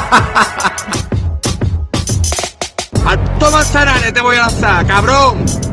A Tomás Zaranes te voy a lanzar, cabrón.